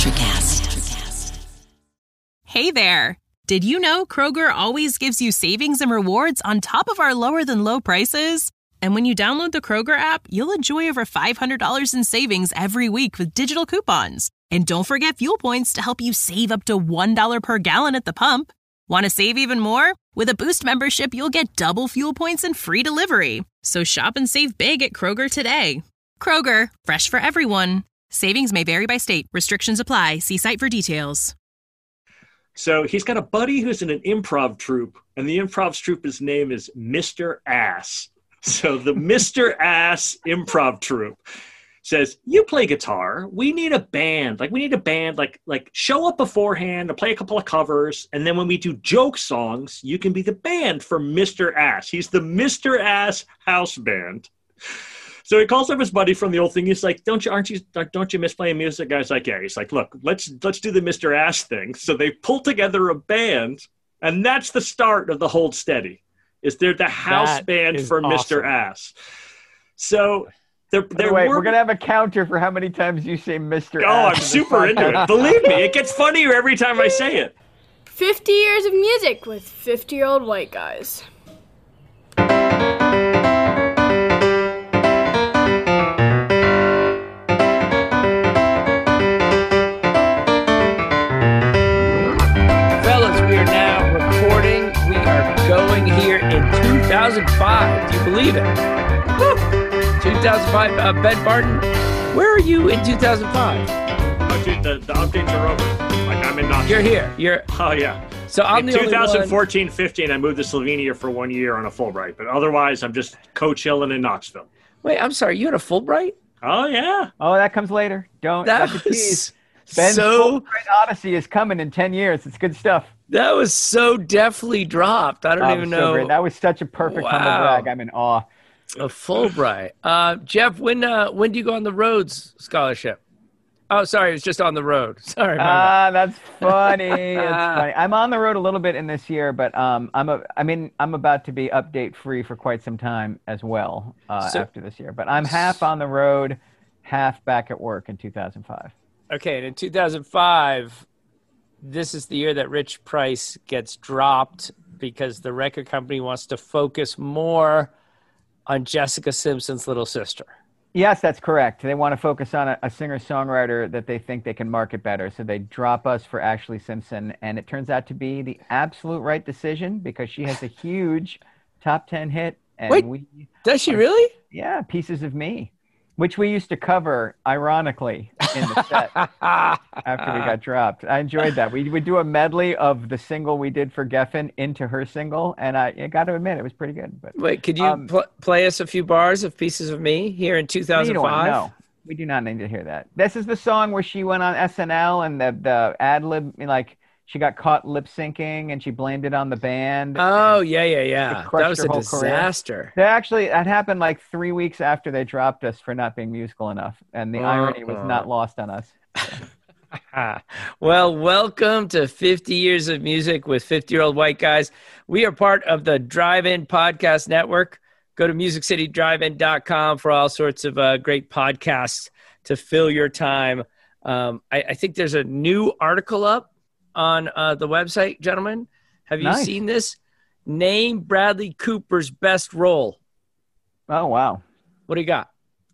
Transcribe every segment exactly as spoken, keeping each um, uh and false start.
Electrocast. Hey there. Did you know Kroger always gives you savings and rewards on top of our lower than low prices? And when you download the Kroger app, you'll enjoy over five hundred dollars in savings every week with digital coupons. And don't forget fuel points to help you save up to one dollar per gallon at the pump. Want to save even more? With a Boost membership, you'll get double fuel points and free delivery. So shop and save big at Kroger today. Kroger, fresh for everyone. Savings may vary by state. Restrictions apply. See site for details. So he's got a buddy who's in an improv troupe, and the improv troupe's name is Mister Ass. So the Mister Ass improv troupe says, you play guitar. We need a band. Like, we need a band. Like, like show up beforehand and play a couple of covers. And then when we do joke songs, you can be the band for Mister Ass. He's the Mister Ass house band. So he calls up his buddy from the old thing. He's like, don't you, aren't you, don't you miss playing music? Guy's like, yeah. He's like, look, let's, let's do the Mister Ass thing. So they pull together a band, and that's the start of the Hold Steady. Is they're the house That band for awesome. Mister Ass. So they're, they're wait, work- we're gonna have a counter for how many times you say Mister Oh, Ass I'm in this super into podcast. it. Believe me, it gets funnier every time I say it. fifty years of music with fifty-year-old white guys. Fellas, we are now recording. We are going here in two thousand five. Do you believe it? Woo! two thousand five. Uh, Ben Barton, where are you in two thousand five? Oh, dude, the, the updates are over. Like, I'm in Knoxville. You're here. You're. Oh, yeah. So I'm in the only one. twenty fourteen fifteen, I moved to Slovenia for one year on a Fulbright. But otherwise, I'm just co-chilling in Knoxville. Wait, I'm sorry. You had a Fulbright? Oh, yeah. Oh, that comes later. Don't. That that's a tease. was Ben's so. Fulbright Odyssey is coming in ten years. It's good stuff. That was so deftly dropped. I don't That even was so know. great. That was such a perfect humble Wow. brag. I'm in awe. A Fulbright. Uh, Jeff, when uh, when do you go on the Rhodes Scholarship? Oh, sorry, it was just on the road. Sorry. my bad. Ah, that's funny. It's funny. I'm on the road a little bit in this year, but um, I'm a. I mean, I'm about to be update free for quite some time as well uh, So- after this year. But I'm half on the road, half back at work in two thousand five. Okay, and in two thousand five, this is the year that Rich Price gets dropped because the record company wants to focus more on Jessica Simpson's little sister. Yes, that's correct. They want to focus on a, a singer-songwriter that they think they can market better. So they drop us for Ashley Simpson, and it turns out to be the absolute right decision because she has a huge top ten hit. And Wait, we, Does she really? yeah, Pieces of Me, which we used to cover, ironically, in the set after we got dropped. I enjoyed that. We would do a medley of the single we did for Geffen into her single, and I, I got to admit, it was pretty good. But Wait, could you Um, pl- play us a few bars of Pieces of Me here in two you thousand don't want five? to know. We do not need to hear that. This is the song where she went on S N L and the the ad lib, like she got caught lip syncing and she blamed it on the band. Oh, and yeah, yeah, yeah. crushed That was her a whole career. disaster. They actually, that happened like three weeks after they dropped us for not being musical enough, and the irony was not lost on us. Well, welcome to fifty years of music with fifty-year-old white guys. We are part of the Drive-In Podcast Network. Go to music city drive in dot com for all sorts of uh, great podcasts to fill your time. Um, I, I think there's a new article up on uh, the website, gentlemen. Have you Nice. seen this? Name Bradley Cooper's best role. Oh wow. What do you got?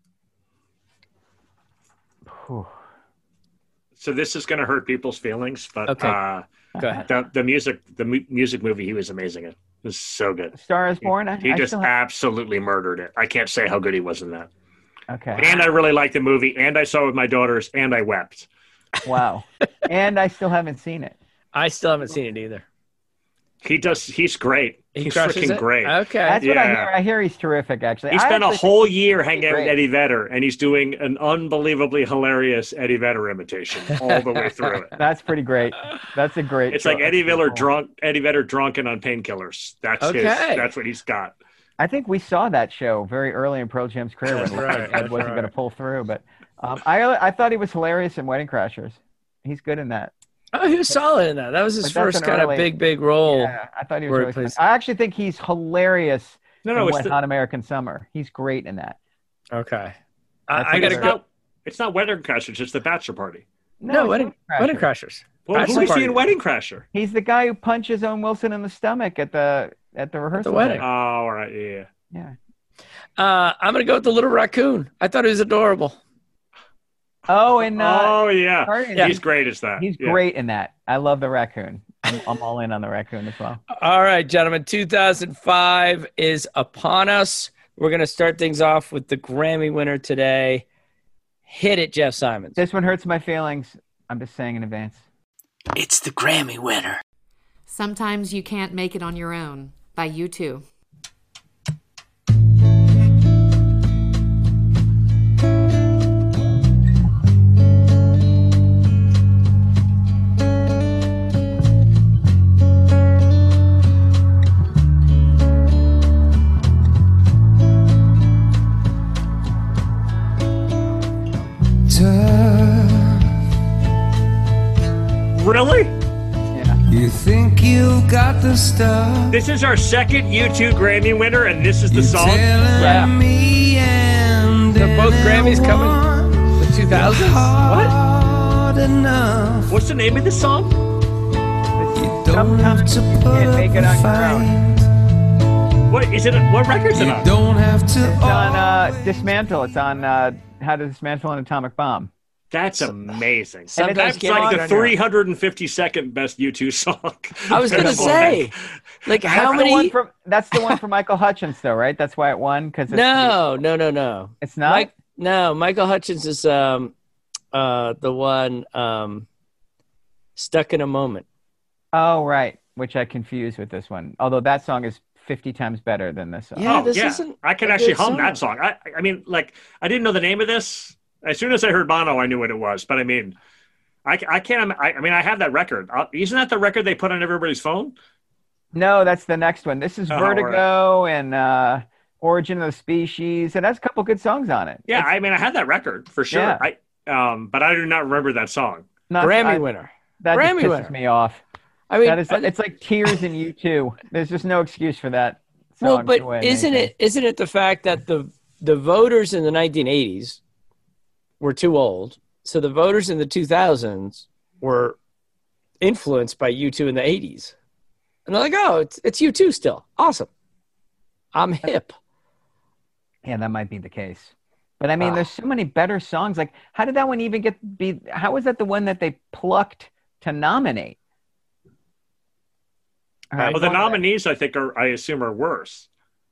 Whew. So this is going to hurt people's feelings, but Okay. uh, Go ahead. the, the music, the mu- music movie he was amazing in. It was so good. Star is Born. I, He I just still have- absolutely murdered it. I can't say how good he was in that. okay. And I really liked the movie, and I saw it with my daughters, and I wept. Wow. And I still haven't seen it. I still haven't seen it either. He does. He's great. He he's crushes freaking it? great. Okay. That's what I Yeah. hear. I hear he's terrific. Actually, He I spent a actually whole think year he's hanging out with great. Eddie Vedder, and he's doing an unbelievably hilarious Eddie Vedder imitation all the way through it. That's pretty great. That's a great. It's show. like Eddie That's Vedder cool. drunk. Eddie Vedder drunken on painkillers. That's his. Okay. That's what he's got. I think we saw that show very early in Pearl Jam's career when That's we right, said that's Ed wasn't right. going to pull through. But um, I I thought he was hilarious in Wedding Crashers. He's good in that. Oh, he was solid in that. That was his But that's first an kind early- of big, big role. Yeah, I thought he was where really he funny. plays- I actually think he's hilarious No, no, in it's Wet the, Hot American Summer. He's great in that. Okay. That's I, I what got to it it's go. not. It's not Wedding Crashers. It's the Bachelor Party. No, it's Wedding Crashers. Wedding Crashers. Well, Bachelor who is he Party. in Wedding Crasher? He's the guy who punches Owen Wilson in the stomach at the at the rehearsal. wedding. thing. Oh, all right, yeah. Yeah. Uh, I'm gonna go with the Little Raccoon. I thought he was adorable. Oh, and uh, oh, yeah. Guardians, He's great as that. He's yeah. great in that. I love the raccoon. I'm, I'm all in on the raccoon as well. All right, gentlemen. two thousand five is upon us. We're gonna start things off with the Grammy winner today. Hit it, Jeff Simons. This one hurts my feelings. I'm just saying in advance. It's the Grammy winner. Sometimes You Can't Make It on Your Own by U two. Really? Yeah. You think you've got the stuff. This is our second U two Grammy winner, and this is the You're song? telling Yeah. me and So both Grammys coming the two thousands? What? hard enough. What's the name of this song? You don't have to You put can't make it up on a your own. fight. What is it? What record's it You on? don't have to. It's on uh, Dismantle. It's on uh, How to Dismantle an Atomic Bomb. That's amazing. Sometimes That's Can't like Make It the on Your Own. three hundred fifty-second best U two song. I was gonna say, like, how That's the one many? from, that's the one for Michael Hutchins, though, right? That's why it won. Because No, no, no, no. it's not. Mike, no, Michael Hutchins is um, uh, the one um, Stuck in a Moment. Oh, right. Which I confused with this one. Although that song is fifty times better than this song. Yeah, Oh, this yeah. isn't I can a actually good hum song. that song. I, I mean, like, I didn't know the name of this. As soon as I heard Bono, I knew what it was. But I mean, I, I can't. I, I mean, I have that record. Uh, isn't that the record they put on everybody's phone? No, that's the next one. This is Oh, Vertigo and uh, Origin of the Species. It has a couple good songs on it. Yeah, It's I mean, I had that record for sure. Yeah. I, um, but I do not remember that song. not, Grammy I- winner. That Grammy just pisses winner. me off. I mean, That is, I- it's like Tears in U two. There's just no excuse for that. well, song but to win isn't anything. it isn't it the fact that the the voters in the nineteen eighties were too old, so the voters in the two thousands were influenced by U two in the eighties, and they're like, oh, it's it's U two still awesome. I'm hip. Yeah, that might be the case. But I mean, Ah. there's so many better songs. Like, how did that one even get be? How was that the one that they plucked to nominate? All right, Well, the one of nominees, I think, are I assume are worse.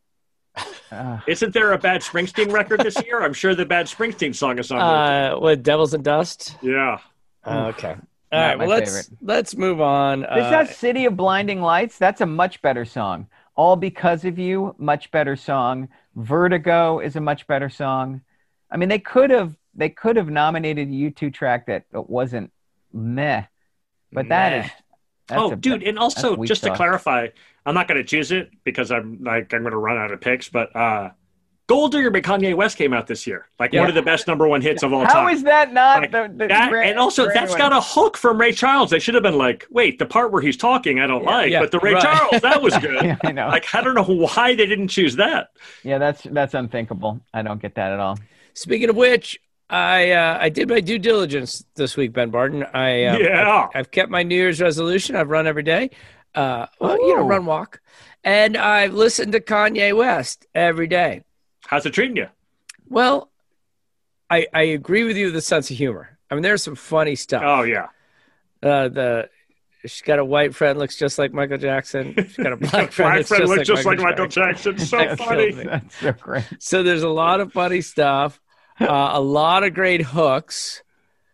Uh, Isn't there a Bad Springsteen record this year? I'm sure the Bad Springsteen song is on there. Uh, what Devils and Dust? too. Yeah. Oh, okay. All Not right. my Well, let's favorite. let's move on. This Uh, has City of Blinding Lights. That's a much better song. All Because of You, much better song. Vertigo is a much better song. I mean, they could have they could have nominated a U two track that wasn't meh, but that Meh. is. That's Oh, a- dude, and also that's weak just to sauce. clarify, I'm not going to choose it because I'm like I'm going to run out of picks. But uh, Gold Digger by Kanye West came out this year, like Yeah. one of the best number one hits of all How time. is that not Like, the, the That, gra- and also, Grammy that's winner? got a hook from Ray Charles. They should have been like, wait, the part where he's talking, I don't like, yeah, but the Ray right. Charles, that was good. Yeah, I know. Like, I don't know why they didn't choose that. Yeah, that's that's unthinkable. I don't get that at all. Speaking of which, I uh, I did my due diligence this week, Ben Barton. I um, Yeah. I've, I've kept my New Year's resolution. I've run every day. Uh, well, you know, Ooh. run walk, and I've listened to Kanye West every day. How's it treating you? Well, I I agree with you with the sense of humor. I mean, there's some funny stuff. Oh, yeah. Uh, the she's got a white friend looks just like Michael Jackson. She's got a black friend My that's friend just, looks like, just Michael like Michael Jackson. Jackson. So That funny. kills me. That's so great. So there's a lot of funny stuff, uh, a lot of great hooks.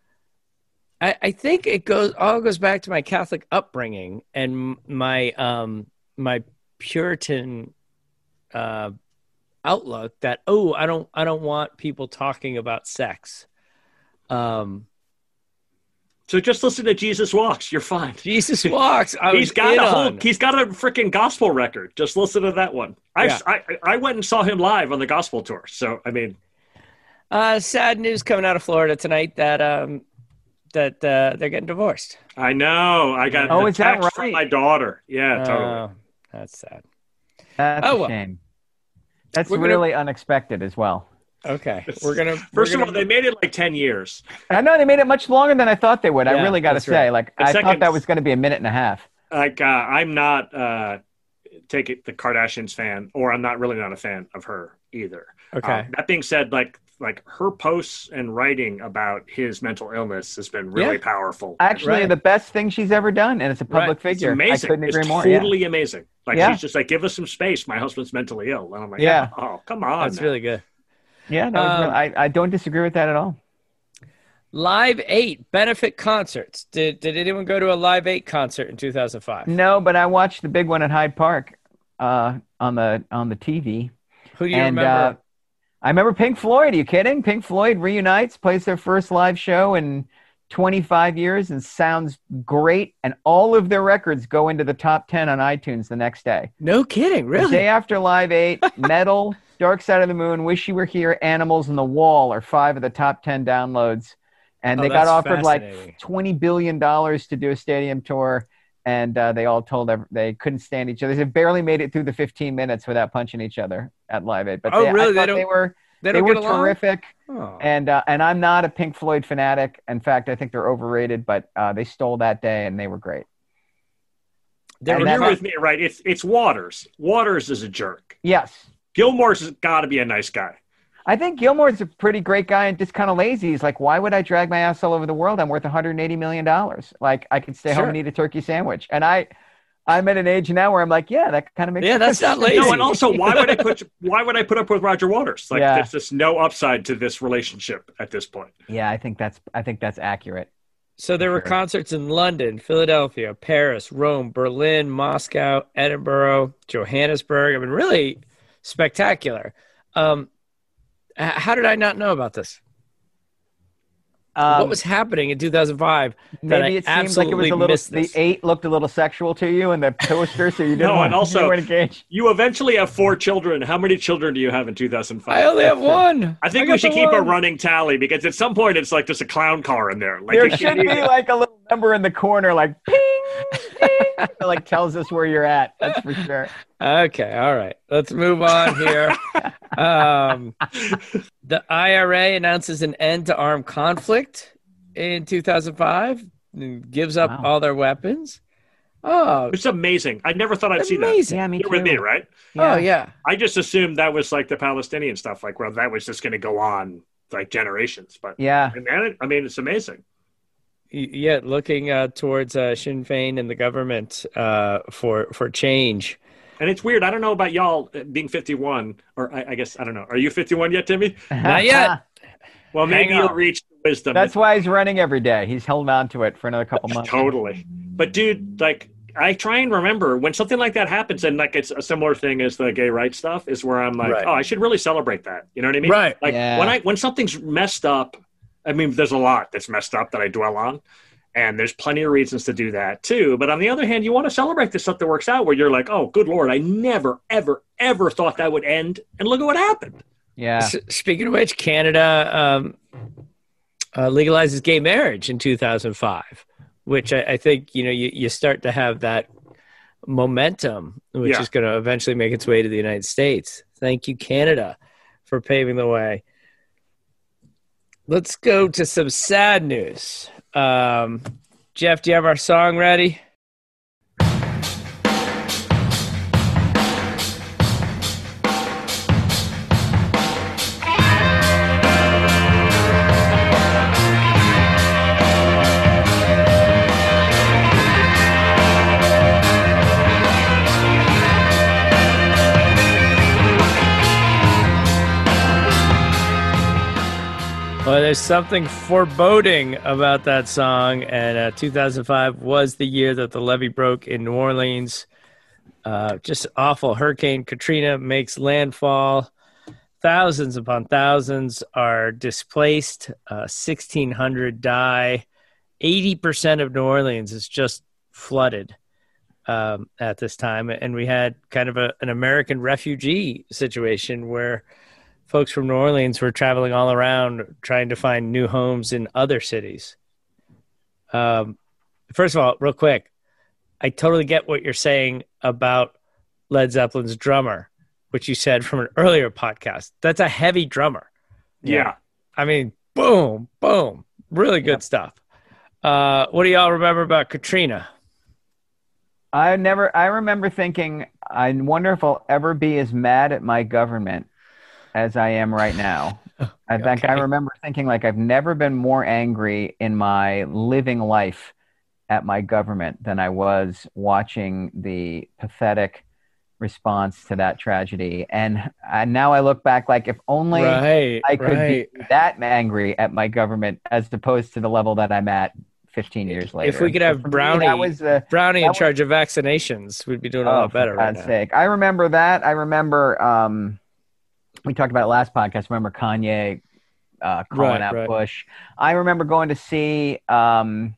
I, I think it goes all goes back to my Catholic upbringing and my um, my Puritan uh, outlook that oh I don't I don't want people talking about sex. Um, So just listen to Jesus Walks. You're fine. Jesus Walks. I He's was got in a whole. on. He's got a freaking gospel record. Just listen to that one. I, Yeah. I I went and saw him live on the gospel tour. So I mean, Uh, sad news coming out of Florida tonight that um, that uh, they're getting divorced. I know. I got Oh, the is that text from right? my daughter. Yeah, totally. Oh, that's sad. That's Oh, a well. shame. That's We're gonna- really unexpected as well. Okay, we're gonna. First we're of gonna, all, they made it like ten years. I know they made it much longer than I thought they would. I Yeah, really got to that's say, right. like, And I second- thought that was going to be a minute and a half. Like, uh, I'm not uh, take it the Kardashians fan, or I'm not really not a fan of her either. Okay. Um, that being said, like like her posts and writing about his mental illness has been really Yeah. powerful. Actually, Right. the best thing she's ever done, and it's a public Right. It's figure. amazing. I couldn't It's agree more. Yeah. totally amazing. Like Yeah. she's just like, give us some space. My husband's mentally ill, and I'm like, Yeah. oh, come on. That's now. really good. Yeah, that was Um, real- I, I don't disagree with that at all. Live Eight benefit concerts. Did Did anyone go to a Live Eight concert in two thousand five? No, but I watched the big one at Hyde Park uh, on the on the T V. Who do you and remember? uh, I remember Pink Floyd. Are you kidding? Pink Floyd reunites, plays their first live show in twenty-five years, and sounds great. And all of their records go into the top ten on iTunes the next day. no kidding, The really? day after Live Eight, Metal, Dark Side of the Moon, Wish You Were Here, Animals, and The Wall are five of the top ten downloads. And Oh, they got that's offered fascinating. like twenty billion dollars to do a stadium tour. And uh, they all told them they couldn't stand each other. They barely made it through the fifteen minutes without punching each other at Live Eight. But Oh, they, really? I They thought don't- they were They they don't were get along? terrific. Oh. And uh, and I'm not a Pink Floyd fanatic. In fact, I think they're overrated. But uh, they stole that day, and they were great. They and were that- You're con- with me, right? It's it's Waters. Waters is a jerk. Yes. Gilmore's has got to be a nice guy. I think Gilmore's a pretty great guy and just kind of lazy. He's like, why would I drag my ass all over the world? I'm worth one hundred eighty million dollars. Like, I could stay Sure. home and eat a turkey sandwich. And I, I'm at an age now where I'm like, yeah, that kind of makes Yeah, sense. that's not lazy. No, and also, why would I put why would I put up with Roger Waters? Like, Yeah. there's just no upside to this relationship at this point. Yeah, I think that's I think that's accurate. So there were Sure. concerts in London, Philadelphia, Paris, Rome, Berlin, Moscow, Edinburgh, Johannesburg. I mean, really spectacular. Um, h- how did I not know about this? Um, what was happening in two thousand five that maybe I it seemed like it absolutely was a little. missed The this? eight looked a little sexual to you, and the toaster, so you didn't No, want and also- you weren't engaged. You eventually have four children. How many children do you have in two thousand five? I only have one. I think got we should the keep a one. running tally because at some point it's like there's a clown car in there. Like There it should should be like a little number in the corner, like ping, ping, that, like tells us where you're at. That's for sure. Okay, all right. Let's move on here. um, the I R A announces an end to armed conflict in two thousand five and gives up Wow. all their weapons. Oh, It's amazing. I never thought I'd see that. amazing. Yeah, me You're too. with me, right? Oh, yeah. I just assumed that was like the Palestinian stuff, like well, that was just going to go on like generations. But Yeah. and then, I mean, it's amazing. Y- Yeah, looking uh, towards uh, Sinn Féin and the government uh, for for change. And it's weird. I don't know about y'all uh, being fifty-one, or I, I guess I don't know. Are you fifty-one yet, Timmy? Not yet. Well, maybe Hang you'll on. reach wisdom. That's why he's running every day. He's held on to it for another couple months. Totally. But dude, like I try and remember when something like that happens, and like it's a similar thing as the gay rights stuff, is where I'm like, Right. oh, I should really celebrate that. You know what I mean? Right. Like Yeah. when I when something's messed up, I mean, there's a lot that's messed up that I dwell on. And there's plenty of reasons to do that too. But on the other hand, you want to celebrate the stuff that works out where you're like, oh, good Lord, I never, ever, ever thought that would end. And look at what happened. Yeah. S- Speaking of which, Canada um, uh, legalizes gay marriage in two thousand five, which I, I think, you know, you, you start to have that momentum, which Yeah. is going to eventually make its way to the United States. Thank you, Canada, for paving the way. Let's go to some sad news. Um, Jeff, do you have our song ready? Well, there's something foreboding about that song, and uh, two thousand five was the year that the levee broke in New Orleans. Uh, just awful. Hurricane Katrina makes landfall. Thousands upon thousands are displaced. Uh, sixteen hundred die. eighty percent of New Orleans is just flooded um, at this time. And we had kind of a, an American refugee situation where folks from New Orleans were traveling all around trying to find new homes in other cities. Um, first of all, real quick, I totally get what you're saying about Led Zeppelin's drummer, which you said from an earlier podcast. That's a heavy drummer. Yeah. I mean, boom, boom. Really good stuff. Uh, what do y'all remember about Katrina? I never. I remember thinking, I wonder if I'll ever be as mad at my government as I am right now. I think Okay. I remember thinking like I've never been more angry in my living life at my government than I was watching the pathetic response to that tragedy. And, and now I look back like if only Right, I could right. be that angry at my government as opposed to the level that I'm at fifteen years later. If we could have For me, Brownie, that was the, Brownie that in was- charge of vaccinations, we'd be doing a Oh, lot better for right God's now. sake. I remember that. I remember um, we talked about it last podcast. I remember Kanye uh, calling Right, out right. Bush. I remember going to see um,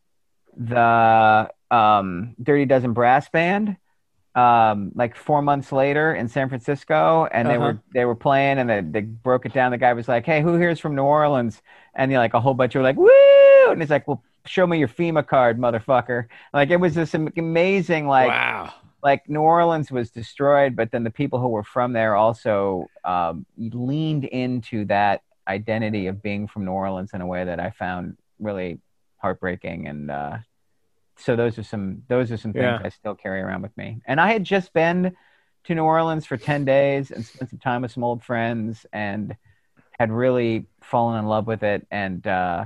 the um, Dirty Dozen Brass Band um, like four months later in San Francisco, and they Uh-huh. were they were playing, and they, they broke it down. The guy was like, "Hey, who here's from New Orleans?" And you know, like a whole bunch were like, "Woo!" And he's like, "Well, show me your FEMA card, motherfucker." Like it was this am- amazing, like. Wow. Like New Orleans was destroyed, but then the people who were from there also um, leaned into that identity of being from New Orleans in a way that I found really heartbreaking. And uh, so those are some those are some things Yeah. I still carry around with me. And I had just been to New Orleans for ten days and spent some time with some old friends and had really fallen in love with it. And uh,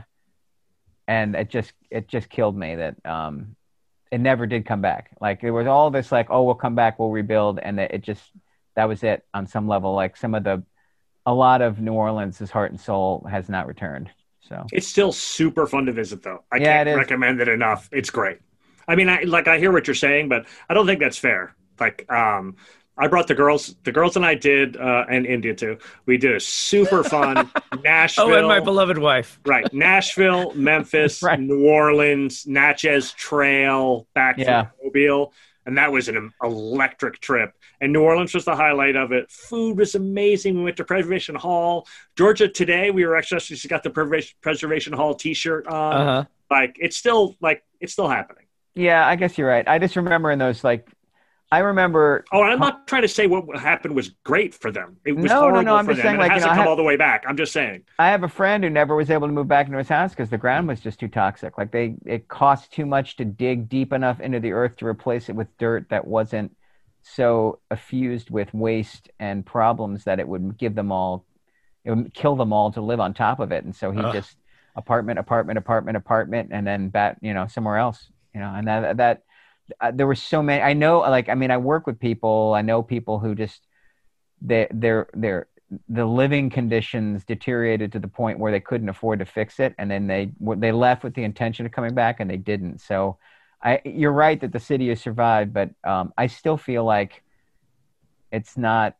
and it just it just killed me that. Um, It never did come back. Like there was all this like, oh, we'll come back, we'll rebuild. And it, it just, that was it on some level. Like some of the, a lot of New Orleans' heart and soul has not returned. So It's still super fun to visit, though. I Yeah, can't it is. recommend it enough. It's great. I mean, I like I hear what you're saying, but I don't think that's fair. Like, um, I brought the girls. The girls and I did, uh, and India too. We did a super fun Nashville. Oh, and my beloved wife. Right, Nashville, Memphis, Right. New Orleans, Natchez Trail, back Yeah. to Mobile, and that was an electric trip. And New Orleans was the highlight of it. Food was amazing. We went to Preservation Hall, Georgia. Today we were actually just got the Preservation Preservation Hall T-shirt on. Uh-huh. Like it's still like it's still happening. yeah, I guess you're right. I just remember in those, like, I remember, Oh, and I'm not trying to say what happened was great for them. It was No, no, horrible no, I'm for just them. saying, and like, it you know, hasn't I come had- all the way back. I'm just saying. I have a friend who never was able to move back into his house because the ground was just too toxic. Like they, it cost too much to dig deep enough into the earth to replace it with dirt that wasn't so effused with waste and problems that it would give them all, it would kill them all to live on top of it. And so he Ugh. just apartment, apartment, apartment, apartment, and then bat, you know, somewhere else, you know, and that, that, uh, there were so many, I know, like, I mean, I work with people, I know people who just, they, they're, they're, the living conditions deteriorated to the point where they couldn't afford to fix it. And then they, they left with the intention of coming back and they didn't. So I, you're right that the city has survived, but um, I still feel like it's not,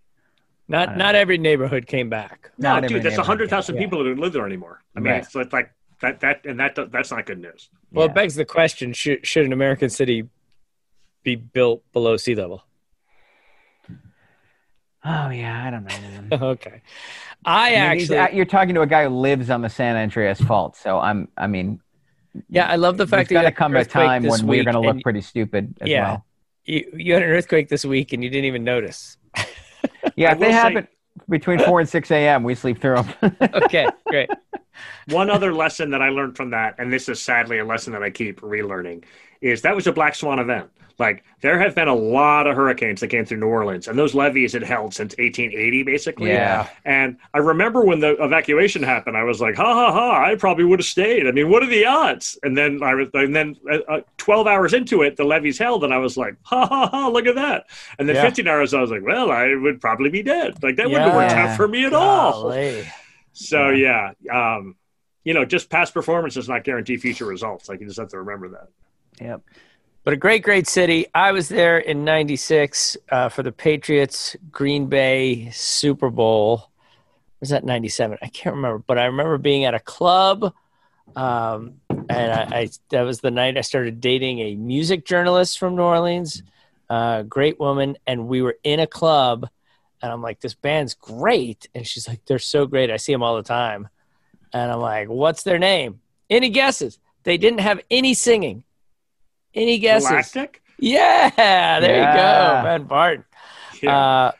Not I don't not know. every neighborhood came back. No, not every dude, that's a neighborhood. hundred thousand Yeah. people that don't live there anymore. I mean, Right. it's like, like that, that, and that, that's not good news. Well, Yeah. it begs the question: should should an American city be built below sea level? Oh yeah, I don't know, man. Okay, I, I mean, he's- actually, you're talking to a guy who lives on the San Andreas Fault, so I'm. I mean, yeah, I love the there's fact that you going to had an come a earthquake time this when we're week going to look and pretty stupid as Yeah. well. You, you had an earthquake this week and you didn't even notice. Yeah, I if they will say- happen between four and six a.m., we sleep through them. Okay, great. One other lesson that I learned from that, and this is sadly a lesson that I keep relearning, is that was a black swan event. Like there have been a lot of hurricanes that came through New Orleans, and those levees had held since eighteen eighty, basically. Yeah. And I remember when the evacuation happened, I was like, "Ha ha ha! I probably would have stayed." I mean, what are the odds? And then I was, and then uh, uh, twelve hours into it, the levees held, and I was like, "Ha ha ha! Look at that!" And then Yeah. fifteen hours, I was like, "Well, I would probably be dead. Like that wouldn't have worked Yeah. out for me at all." Golly. So yeah, um, you know, just past performance does not guarantee future results. Like you just have to remember that. Yep. But a great, great city. I was there in ninety-six uh, for the Patriots Green Bay Super Bowl. Was that ninety-seven? I can't remember, but I remember being at a club. Um, and I, I that was the night I started dating a music journalist from New Orleans, uh, great woman. And we were in a club and I'm like, this band's great. And she's like, they're so great. I see them all the time. And I'm like, what's their name? Any guesses? They didn't have any singing. Any guesses? Galactic? Yeah, there you Yeah. go, Ben Barton. Yeah. Uh,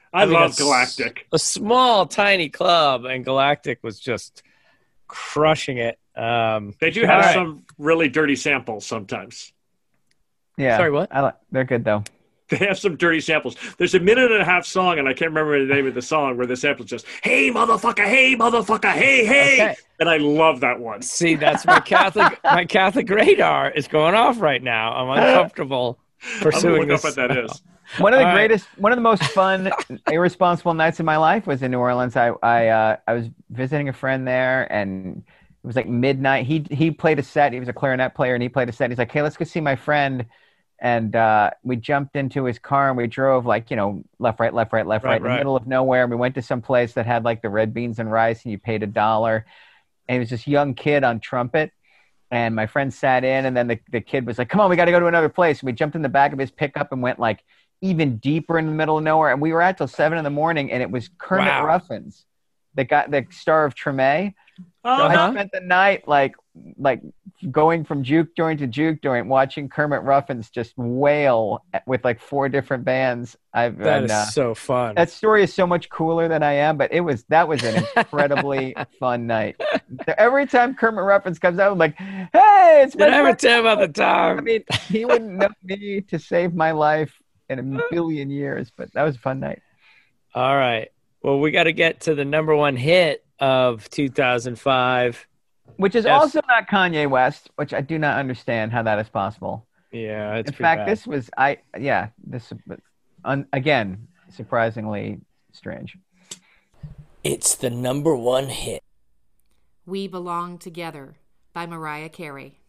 I, mean, love a s- Galactic. A small, tiny club, and Galactic was just crushing it. Um, They do all have right. some really dirty samples sometimes. Yeah. Sorry, what? I like, they're good though. They have some dirty samples. There's a minute and a half song, and I can't remember the name of the song, where the sample is just, hey, motherfucker, hey, motherfucker, hey, hey. Okay. And I love that one. See, that's my Catholic my Catholic radar is going off right now. I'm uncomfortable I'm going to pursuing look up this. what that is. One of the All right. greatest, one of the most fun, irresponsible nights of my life was in New Orleans. I I uh, I was visiting a friend there, and it was like midnight. He he played a set. He was a clarinet player, and he played a set. He's like, "Hey, let's go see my friend." And uh, we jumped into his car and we drove like, you know, left, right, left, right, left, right, Right, in the right. middle of nowhere. And we went to some place that had like the red beans and rice, and you paid a dollar. And he was this young kid on trumpet. And my friend sat in, and then the, the kid was like, come on, we got to go to another place. And we jumped in the back of his pickup and went like even deeper in the middle of nowhere. And we were out till seven in the morning, and it was Kermit Wow. Ruffins, the guy, the star of Treme. So Oh, Uh-huh. I spent the night like like going from juke joint to juke joint, watching Kermit Ruffins just wail with like four different bands. I've That and, is uh, so fun. that story is so much cooler than I am, but it was that was an incredibly fun night. So every time Kermit Ruffins comes out, I'm like, "Hey, it's my Did I ever friend." tell you about the time? I mean, he wouldn't know me to save my life in a billion years, but that was a fun night. All right. Well, we got to get to the number one hit of two thousand five. Which is Yes. also not Kanye West, which I do not understand how that is possible. Yeah, it's In pretty fact, bad. this was I yeah this un, again surprisingly strange. It's the number one hit. We Belong Together by Mariah Carey.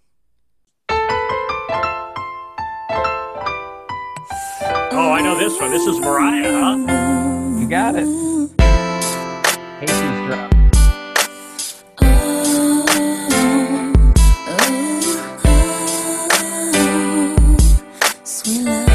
Oh, I know this one. This is Mariah, huh? You got it. Casey's drum. Sweet love,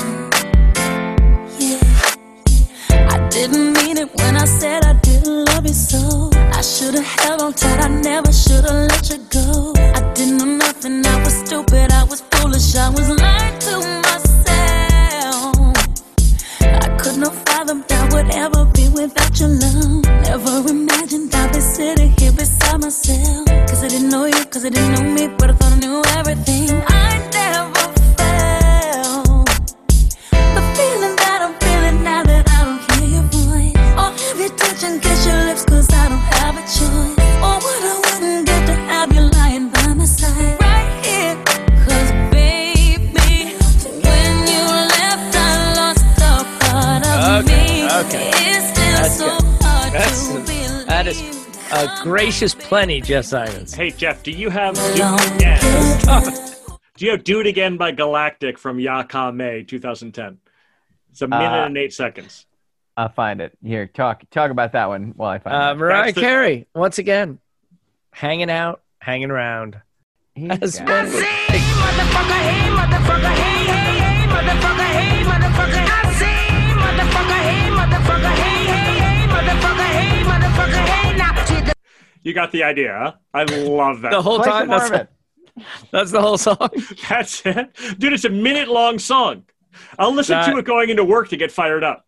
yeah. I didn't mean it when I said I didn't love you so. I should've held on tight, I never should've let you go. I didn't know nothing, I was stupid, I was foolish, I was lying to myself. I could not fathom that would ever be without your love. Never imagined I'd be sitting here beside myself. Cause I didn't know you, cause I didn't know me, but I thought I knew everything. I never felt the feeling that I'm feeling now that I don't hear your voice. Or have you touch and kiss your lips cause I don't have a choice. Or what I wouldn't get to have you lying by my side right here. Cause baby, when you left I lost a part of Okay, me. okay. It's still That's so good. hard That's- to believe. That is a gracious plenty, Jeff Simons. Hey, Jeff, do you have Do It Again? Do you have Do It Again by Galactic from Yaka May two thousand ten? It's a minute Uh, and eight seconds. I'll find it. Here, talk talk about that one while I find Uh, it. Mariah That's the- Carey, once again, hanging out, hanging around. He's As got one it. would think. Motherfucker, hey, motherfucker, hey, hey, hey, motherfucker, hey, motherfucker, I say, motherfucker, hey, motherfucker, hey, hey, hey, motherfucker, hey, motherfucker, hey, now. See the You got the idea, huh? I love that. The whole Play time. some more That's, of it. that's the whole song. That's it. Dude, it's a minute long song. I'll listen That- to it going into work to get fired up.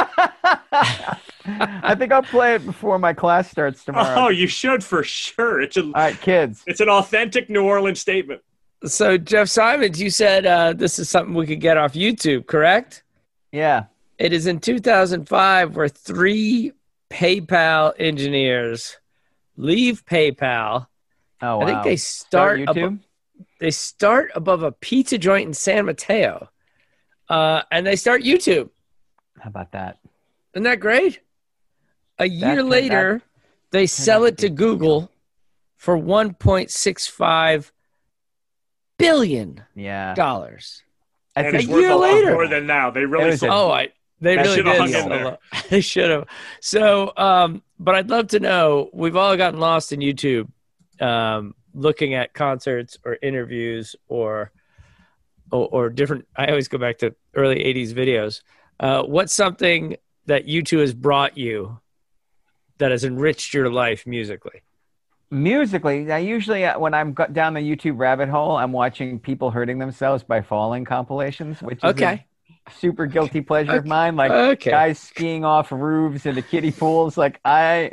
I think I'll play it before my class starts tomorrow. Oh, you should for sure. It's a All right, kids. it's an authentic New Orleans statement. So, Jeff Simons, you said uh, this is something we could get off YouTube, correct? Yeah. It is in two thousand five where three PayPal engineers leave PayPal. Oh, wow. I think they start, Start YouTube. abo- they start above a pizza joint in San Mateo, uh, and they start YouTube. How about that? Isn't that great? A year turned later, they sell out it to Google for one point six five billion Yeah. dollars. I And think it's a worth year a lot later. more than now. They It really was a- sold. Oh, I they That really should've did. hung in sell a there. lot. They should have. So, um, but I'd love to know. We've all gotten lost in YouTube, um, looking at concerts or interviews or, or or different. I always go back to early eighties videos. Uh, what's something that YouTube has brought you that has enriched your life musically? Musically, I usually uh, when I'm got down the YouTube rabbit hole, I'm watching people hurting themselves by falling compilations, which is Okay. a, super guilty pleasure of mine. Like Okay. guys skiing off roofs into kiddie pools. Like I,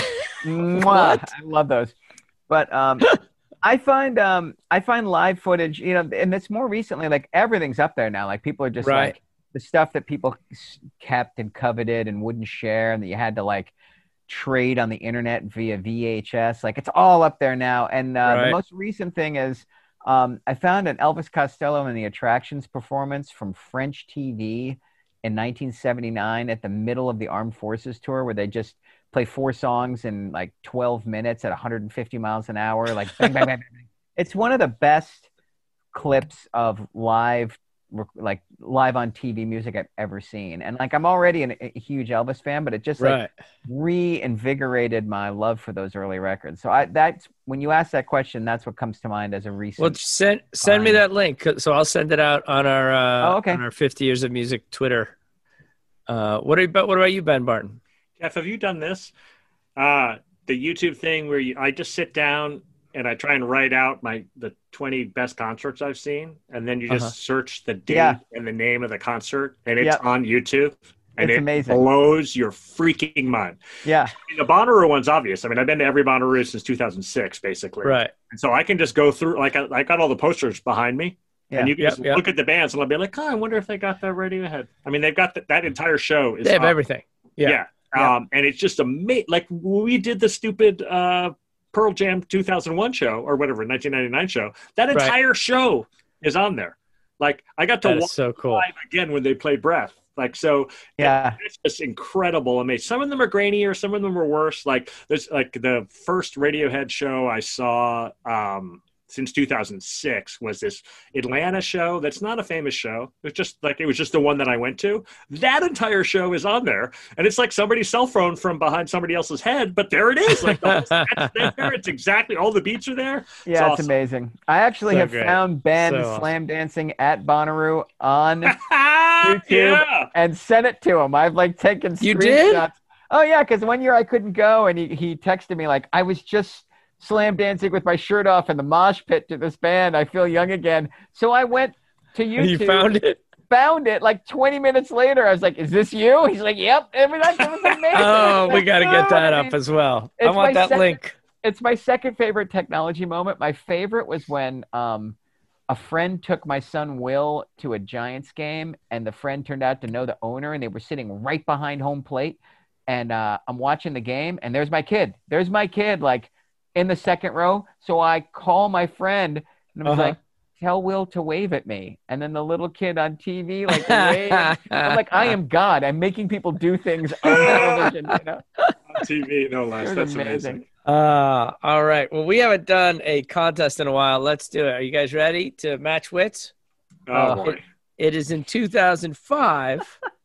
mwah, I love those. But um, I find um, I find live footage, you know, and it's more recently. Like everything's up there now. Like people are just Right. like the stuff that people s- kept and coveted and wouldn't share, and that you had to like trade on the internet via V H S. Like it's all up there now. And uh, Right. the most recent thing is um, I found an Elvis Costello and the Attractions performance from French T V in nineteen seventy-nine at the middle of the Armed Forces tour, where they just play four songs in like twelve minutes at one hundred fifty miles an hour. Like bang, bang, bang, bang, bang. It's one of the best clips of live like live on T V music I've ever seen. And like I'm already an, a huge Elvis fan, but it just like Right. reinvigorated my love for those early records. So I that's when you ask that question, that's what comes to mind as a recent. Well, send send me Fine. that link, 'cause- so I'll send it out on our uh, Oh, okay. on our fifty years of music Twitter. Uh, what are you, what about you, Ben Barton? Jeff, have you done this? Uh, the YouTube thing where you, I just sit down and I try and write out my the twenty best concerts I've seen, and then you just Uh-huh. search the date Yeah. and the name of the concert, and it's Yep. on YouTube, and It's it amazing. blows your freaking mind. Yeah. I mean, the Bonnaroo one's obvious. I mean, I've been to every Bonnaroo since two thousand six, basically. Right. And so I can just go through, like, I, I got all the posters behind me, Yeah. and you can Yep, just yep. look at the bands, and I'll be like, oh, I wonder if they got that Radiohead. I mean, they've got the, that entire show. Is They have up. everything. Yeah. Yeah. Um, and it's just amazing. Like when we did the stupid uh, Pearl Jam two thousand one show or whatever, nineteen ninety-nine show, that Right. entire show is on there. Like I got to That is watch so cool. live again when they played Breath. Like, so Yeah. it's just incredible. I mean, some of them are grainier, some of them are worse. Like there's like the first Radiohead show I saw um, since two thousand six was this Atlanta show. That's not a famous show. It's just like, it was just the one that I went to. That entire show is on there. And it's like somebody's cell phone from behind somebody else's head, but there it is. Like the whole set's there. It's exactly, all the beats are there. Yeah, it's awesome. amazing. I actually So have great. found Ben So awesome. slam dancing at Bonnaroo on YouTube. Yeah. and sent it to him. I've like taken You screenshots. did? Oh yeah, because one year I couldn't go, and he he texted me like, I was just slam dancing with my shirt off in the mosh pit to this band. I feel young again. So I went to YouTube. You found it? Found it like twenty minutes later. I was like, "Is this you?" He's like, "Yep." I mean, that was amazing. Oh, we Like, got to get oh, that I up mean, as well. I it's want my that second- link. It's my second favorite technology moment. My favorite was when um, a friend took my son Will to a Giants game, and the friend turned out to know the owner, and they were sitting right behind home plate. And uh, I'm watching the game, and there's my kid. There's my kid, like in the second row. So I call my friend, and I was Uh-huh. like, "Tell Will to wave at me." And then the little kid on T V, like, waved. I'm like, I am God. I'm making people do things on television. You know? On T V, no It less. was That's amazing. amazing. Uh, all right. Well, we haven't done a contest in a while. Let's do it. Are you guys ready to match wits? Oh, Uh, boy. It is in two thousand five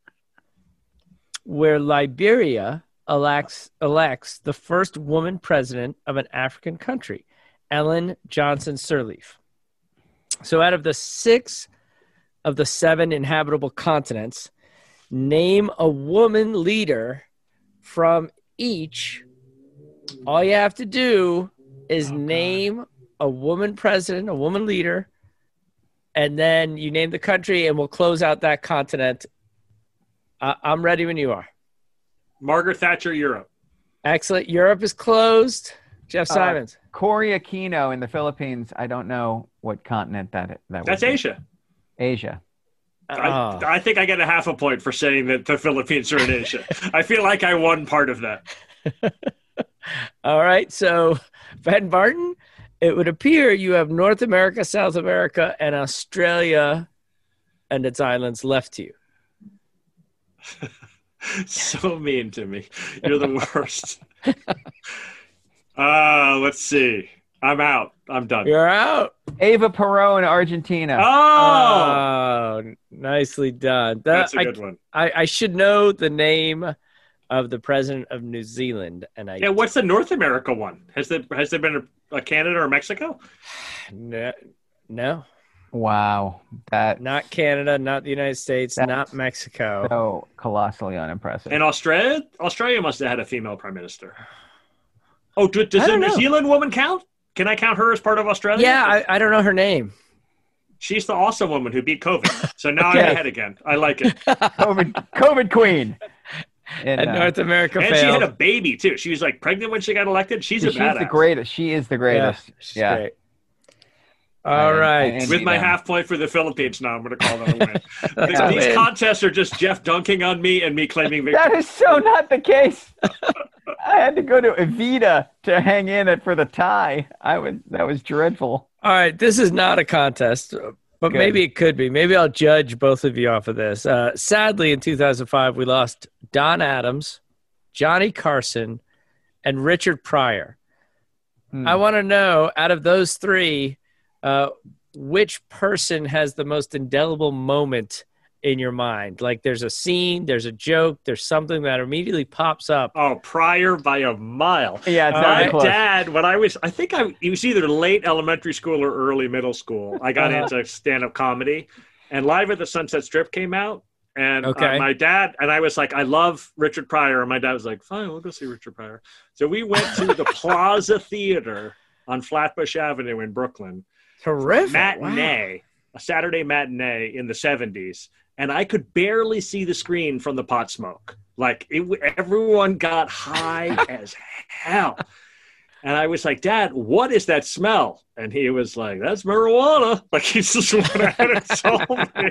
where Liberia elects, elects the first woman president of an African country, Ellen Johnson Sirleaf. So out of the six of the seven inhabitable continents, name a woman leader from each. All you have to do is Oh, God. name a woman president, a woman leader, and then you name the country, and we'll close out that continent. Uh, I'm ready when you are. Margaret Thatcher, Europe. Excellent. Europe is closed. Jeff Uh, Simons. Cory Aquino in the Philippines. I don't know what continent that that That's would be. Asia. Asia. Oh. I, I think I get a half a point for saying that the Philippines are in Asia. I feel like I won part of that. All right. So, Ben Barton, it would appear you have North America, South America, and Australia and its islands left to you. So mean to me. You're the worst. uh, let's see. I'm out. I'm done. You're out. Eva Perón, Argentina. Oh, Oh, nicely done. That- that's a I, good one. I, I should know the name of the president of New Zealand, and I Yeah, what's the North America one? Has there has there been a, a Canada or Mexico? no, no, Wow, that not Canada, not the United States, That's not Mexico. so colossally unimpressive. And Australia? Australia must have had a female prime minister. Oh, do, does I the don't New know. Zealand woman count? Can I count her as part of Australia? Yeah, I, I don't know her name. She's the awesome woman who beat COVID. So now Okay. I'm ahead again. I like it. COVID, COVID queen. And, And uh, North America And failed. she had a baby too. She was like pregnant when she got elected. She's a she's badass. the greatest. She is the yeah, greatest. she's Yeah. great. All I- right. I envy With my them. half point for the Philippines now, I'm going to call that a win. That's Th- a These win. contests are just Jeff dunking on me and me claiming victory. That is so not the case. I had to go to Evita to hang in it for the tie. I was that was dreadful. All right, this is not a contest, but Good. maybe it could be. Maybe I'll judge both of you off of this. Uh, sadly, in two thousand five, we lost Don Adams, Johnny Carson, and Richard Pryor. Hmm. I want to know, out of those three, uh, which person has the most indelible moment in your mind? Like there's a scene, there's a joke, there's something that immediately pops up. Oh, Pryor by a mile. Yeah, it's All not My right. close. dad, when I was, I think I it was either late elementary school or early middle school. I got Uh-huh. into stand-up comedy, and Live at the Sunset Strip came out. And uh, Okay. my dad and I was like, I love Richard Pryor, and my dad was like, fine, we'll go see Richard Pryor. So we went to the Plaza Theater on Flatbush Avenue in Brooklyn. Terrific. Matinee, a Saturday matinee in the seventies, and I could barely see the screen from the pot smoke. Like it, w- everyone got high as hell, and I was like, "Dad, what is that smell?" And he was like, "That's marijuana." Like he just went ahead and told me.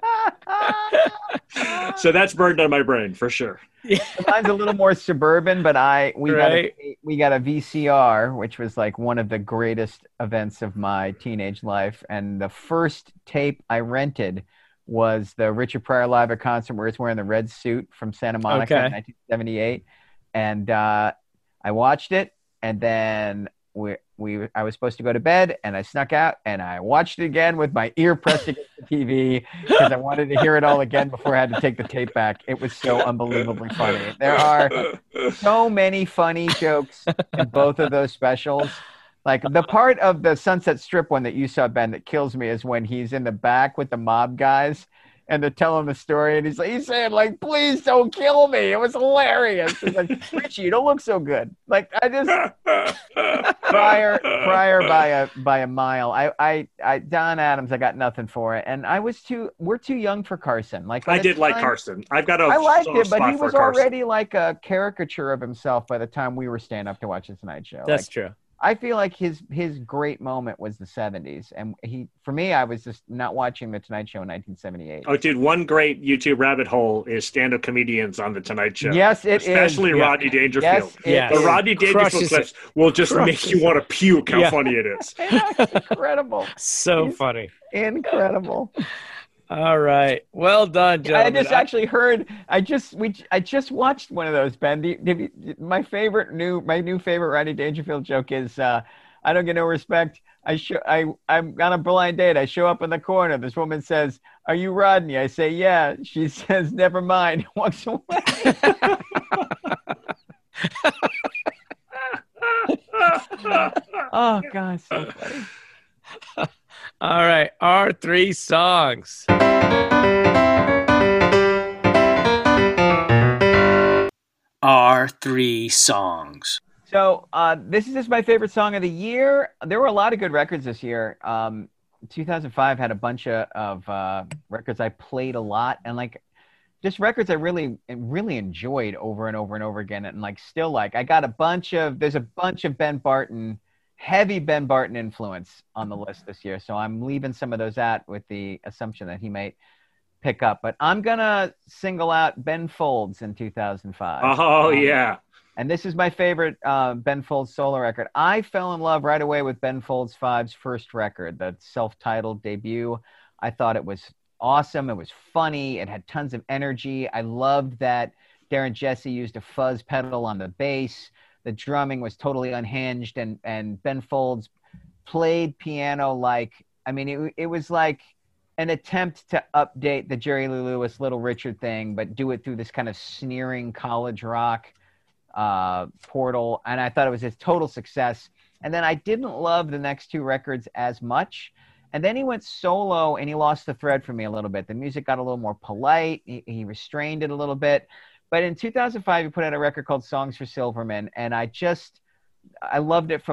So that's burned on my brain for sure. Mine's a little more suburban, but I we Right. got a, we got a V C R, which was like one of the greatest events of my teenage life. And the first tape I rented was the Richard Pryor live at concert where he's wearing the red suit from Santa Monica Okay. in nineteen seventy-eight. And uh, I watched it, and then we we I was supposed to go to bed, and I snuck out and I watched it again with my ear pressed against the T V because I wanted to hear it all again before I had to take the tape back. It was so unbelievably funny. There are so many funny jokes in both of those specials. Like the part of the Sunset Strip one that you saw, Ben, that kills me is when he's in the back with the mob guys and they're telling the story, and he's like, he's saying like, "Please don't kill me." It was hilarious. He's like, "Richie, you don't look so good." Like I just Pryor, Pryor by a by a mile. I, I, I, Don Adams, I got nothing for it, and I was too. We're too young for Carson. Like by I the did like time- Carson. I've got a I liked soft it, but spot he for was Carson. already like a caricature of himself by the time we were stand up to watch the Tonight Show. That's Like, true. I feel like his his great moment was the seventies, and he for me, I was just not watching the Tonight Show in nineteen seventy-eight. Oh, dude, one great YouTube rabbit hole is stand-up comedians on the Tonight Show. Yes, it is. Especially Yeah. Rodney Dangerfield. Yes, it Yes. The is. Rodney Dangerfield Crushes clips will just make Crushes you want to puke how Yeah. funny it is. It's incredible, So He's- funny. incredible. All right. Well done, I gentlemen. just actually heard. I just we I just watched one of those. Ben, Do you- have you- my favorite new my new favorite Rodney Dangerfield joke is uh, I don't get no respect. I show I I'm on a blind date. I show up in the corner. This woman says, "Are you Rodney?" I say, "Yeah." She says, "Never mind." Walks away. Oh God, so funny. All right. Our three songs. Our three songs. So uh, this is just my favorite song of the year. There were a lot of good records this year. Um, two thousand five had a bunch of, of uh, records I played a lot, and like just records I really really enjoyed over and over and over again, and like still like. I got a bunch of there's a bunch of Ben Barton, heavy Ben Barton influence on the list this year. So I'm leaving some of those out with the assumption that he might pick up. But I'm gonna single out Ben Folds in two thousand five. Oh, Um, yeah. And this is my favorite uh, Ben Folds solo record. I fell in love right away with Ben Folds Five's first record, the self-titled debut. I thought it was awesome. It was funny. It had tons of energy. I loved that Darren Jesse used a fuzz pedal on the bass. The drumming was totally unhinged, and and Ben Folds played piano like, I mean, it it was like an attempt to update the Jerry Lee Lewis Little Richard thing, but do it through this kind of sneering college rock uh, portal. And I thought it was a total success. And then I didn't love the next two records as much. And then he went solo and he lost the thread for me a little bit. The music got a little more polite. He, he restrained it a little bit. But in two thousand five, he put out a record called Songs for Silverman. And I just, I loved it from the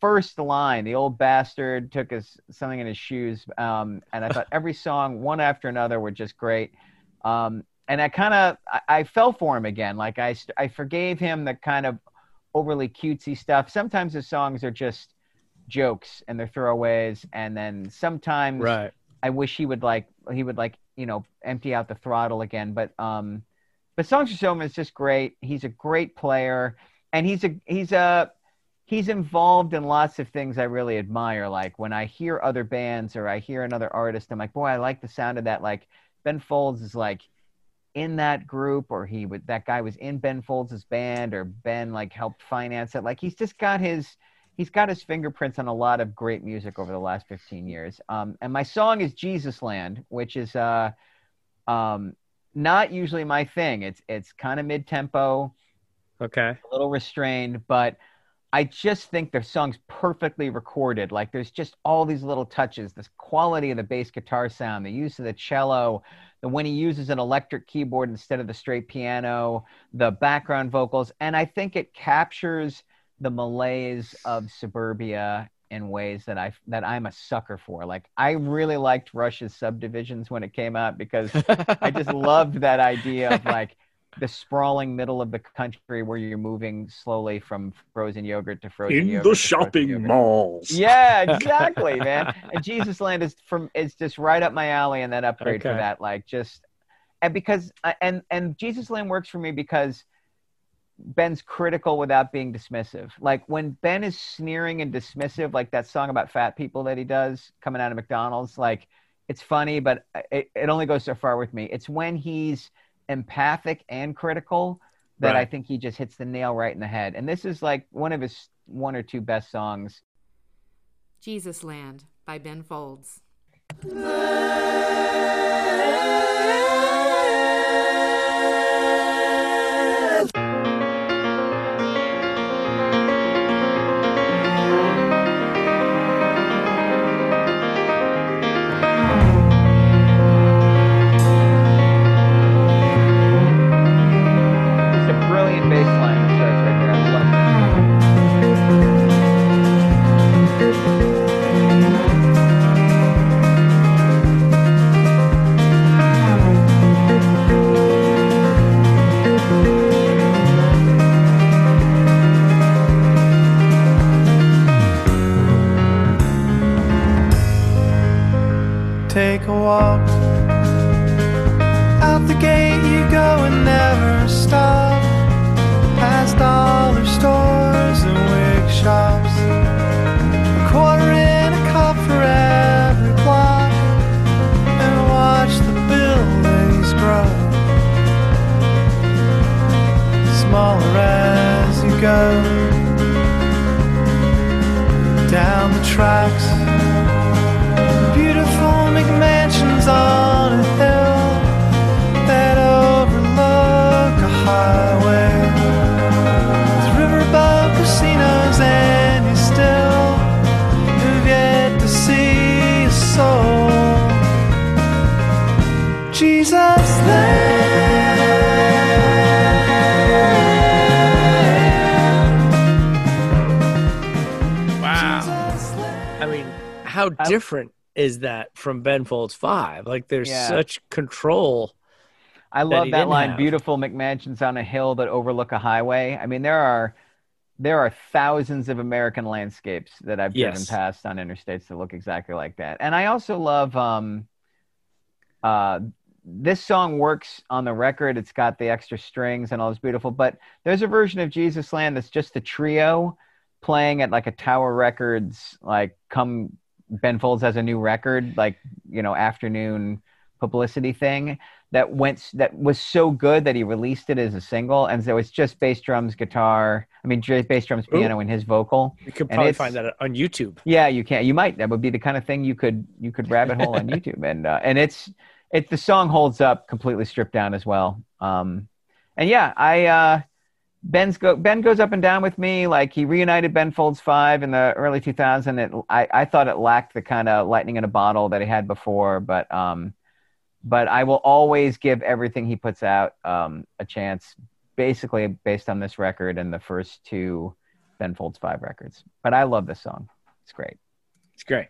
first line, the old bastard took his something in his shoes, um, and I thought every song, one after another, were just great. Um, and I kind of I, I fell for him again. Like I I forgave him the kind of overly cutesy stuff. Sometimes his songs are just jokes and they're throwaways, and then sometimes Right. I wish he would like he would like you know empty out the throttle again. But um, but Songs for Somen is just great. He's a great player, and he's a he's a he's involved in lots of things I really admire. Like when I hear other bands or I hear another artist, I'm like, boy, I like the sound of that. Like Ben Folds is like in that group, or he would that guy was in Ben Folds' band, or Ben like helped finance it. Like he's just got his he's got his fingerprints on a lot of great music over the last fifteen years. Um, and my song is Jesus Land, which is uh, um, not usually my thing. It's it's kind of mid-tempo, Okay. a little restrained, but I just think the song's perfectly recorded. Like there's just all these little touches, this quality of the bass guitar sound, the use of the cello, the when he uses an electric keyboard instead of the straight piano, the background vocals. And I think it captures the malaise of suburbia in ways that I that I'm a sucker for. Like I really liked Rush's Subdivisions when it came out, because I just loved that idea of like the sprawling middle of the country where you're moving slowly from frozen yogurt to frozen In yogurt the to frozen shopping yogurt. malls. Yeah, exactly, man. And Jesus Land is from is just right up my alley, and that upgrade for Okay. that, like just and because and and Jesus Land works for me because Ben's critical without being dismissive. Like when Ben is sneering and dismissive, like that song about fat people that he does coming out of McDonald's, like it's funny, but it, it only goes so far with me. It's when he's empathic and critical that Right. I think he just hits the nail right in the head. And this is like one of his one or two best songs. Jesus Land by Ben Folds. It's a brilliant bass line that starts right there. I love it. Take a walk. Out the gate you go and never stop. Past dollar stores and wig shops. A quarter in a cup for every block. And watch the buildings grow. Smaller as you go. Down the tracks. Beautiful McMansions on a hill that overlook a highway with riverboat casinos, and you still have yet to see a soul. Jesus Land. Wow. Jesus Land. I mean, how I- different is that from Ben Folds Five? Like there's Yeah. such control. I that love he that didn't line, have. beautiful McMansions on a hill that overlook a highway. I mean, there are there are thousands of American landscapes that I've driven Yes. past on interstates that look exactly like that. And I also love um uh this song works on the record. It's got the extra strings and all this beautiful, but there's a version of Jesus Land that's just a trio playing at like a Tower Records, like come Ben Folds has a new record, like, you know, afternoon publicity thing that went that was so good that he released it as a single. And so it's just bass drums, guitar, I mean j- bass drums, piano, and his vocal. You could And probably it's- find that on YouTube. Yeah, you can. You might. That would be the kind of thing you could you could rabbit hole on YouTube, and uh, and it's it the song holds up completely stripped down as well. Um, and yeah, I uh, Ben's go Ben goes up and down with me. Like he reunited Ben Folds Five in the early two thousands. It I I thought it lacked the kind of lightning in a bottle that he had before, but um, but I will always give everything he puts out um a chance. Basically, based on this record and the first two Ben Folds Five records. But I love this song. It's great. It's great.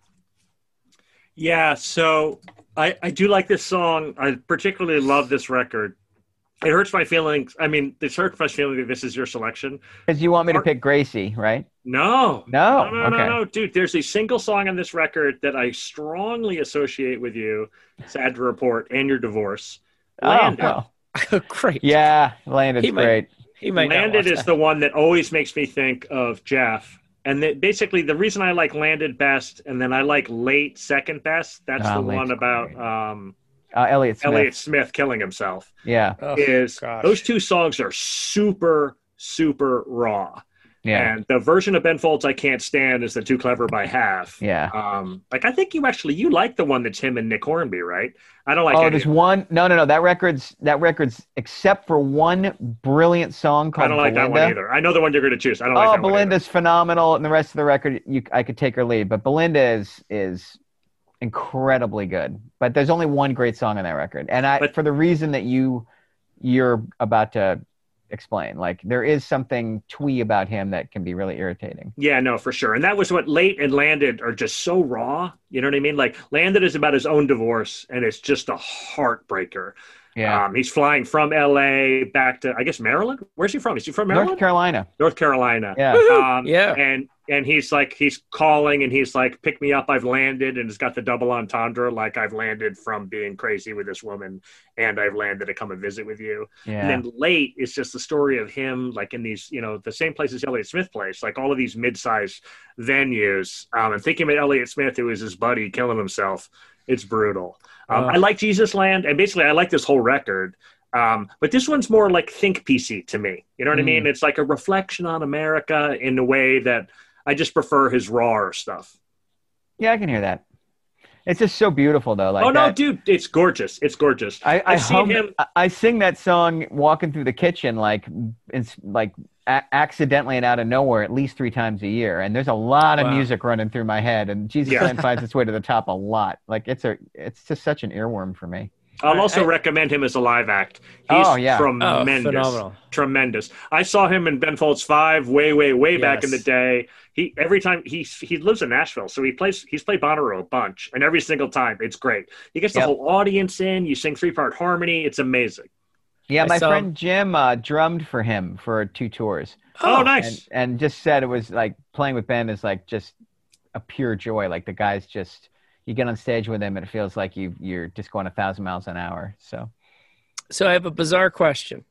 Yeah, so I, I do like this song. I particularly love this record. It hurts my feelings. I mean, this hurts my feeling that this is your selection. Because you want me to pick Gracie, right? No. No? No, no, Okay. no, no. Dude, there's a single song on this record that I strongly associate with you, sad to report, and your divorce. Landed. Oh, well. Great. Yeah, Landed's He might- great. He might not Landed watch is that. the one that always makes me think of Jeff. And that basically the reason I like Landed best and then I like Late second best, that's Ah, the Late's one about great. um, Uh, Elliott Smith. Elliott Smith killing himself. Yeah. Oh, is gosh. those two songs are super, super raw. Yeah. And the version of Ben Folds I Can't Stand is the Too Clever by Half. Yeah. Um, like I think you actually you like the one that's him and Nick Hornby, right? I don't like oh, any there's of- one. No, no, no. That record's that record's except for one brilliant song called I don't like Belinda. that one either. I know the one you're going to choose. I don't like Oh, that one either. Belinda's phenomenal, and the rest of the record, you, I could take or leave. But Belinda is is incredibly good. But there's only one great song on that record, and I But- for the reason that you you're about to explain, like there is something twee about him that can be really irritating. Yeah, no, for sure. And that was what Late and Landed are just so raw. You know what I mean? Like Landed is about his own divorce, and it's just a heartbreaker. Yeah, Um, he's flying from L A back to, I guess, Maryland. Where's he from? Is he from Maryland? North Carolina. North Carolina. Yeah. Um, Yeah. And and he's like, he's calling and he's like, pick me up. I've landed. And it's got the double entendre. Like I've landed from being crazy with this woman and I've landed to come and visit with you. Yeah. And then Late is just the story of him, like in these, you know, the same places Elliott Smith plays, like all of these mid-sized venues. Um, and thinking about Elliott Smith, who is his buddy killing himself. It's brutal. Um, Oh. I like Jesus Land. And basically I like this whole record. Um, but this one's more like think piecey to me. You know what I mean? It's like a reflection on America in a way that I just prefer his raw stuff. Yeah, I can hear that. It's just so beautiful, though. Like oh no, that- dude, it's gorgeous. It's gorgeous. I, I I've seen hum- him. I- I sing that song walking through the kitchen, like it's like a- accidentally and out of nowhere, at least three times a year. And there's a lot of Wow. music running through my head, and Jesus Yeah. Land finds its way to the top a lot. Like it's a, it's just such an earworm for me. I'll also I- recommend him as a live act. He's Oh, yeah. tremendous. Oh, phenomenal. Tremendous. I saw him in Ben Folds Five way, way, way back in the Yes. day. He every time he he lives in Nashville, so he plays he's played Bonnaroo a bunch, and every single time it's great. He gets the Yep. whole audience in. You sing three part harmony. It's amazing. Yeah, I my saw- friend Jim uh, drummed for him for two tours, Oh, and, nice. and just said it was like playing with Ben is like just a pure joy. Like the guy's just, you get on stage with him, and it feels like you you're just going a thousand miles an hour. So. So I have a bizarre question,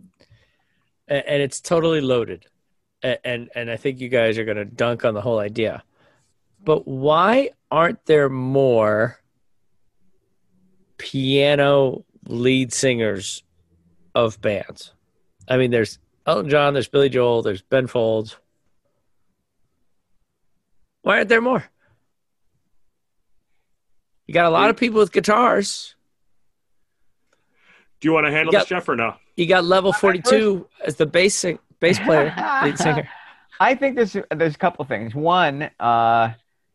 A- and it's totally loaded, A- and and I think you guys are going to dunk on the whole idea. But why aren't there more piano lead singers of bands? I mean, there's Elton John, there's Billy Joel, there's Ben Folds. Why aren't there more? You got a lot of people with guitars. Do you want to handle You this, got- Jeff, or no? You got level forty-two as the bass sing- bass player, lead singer. I think there's there's a couple of things. One, uh,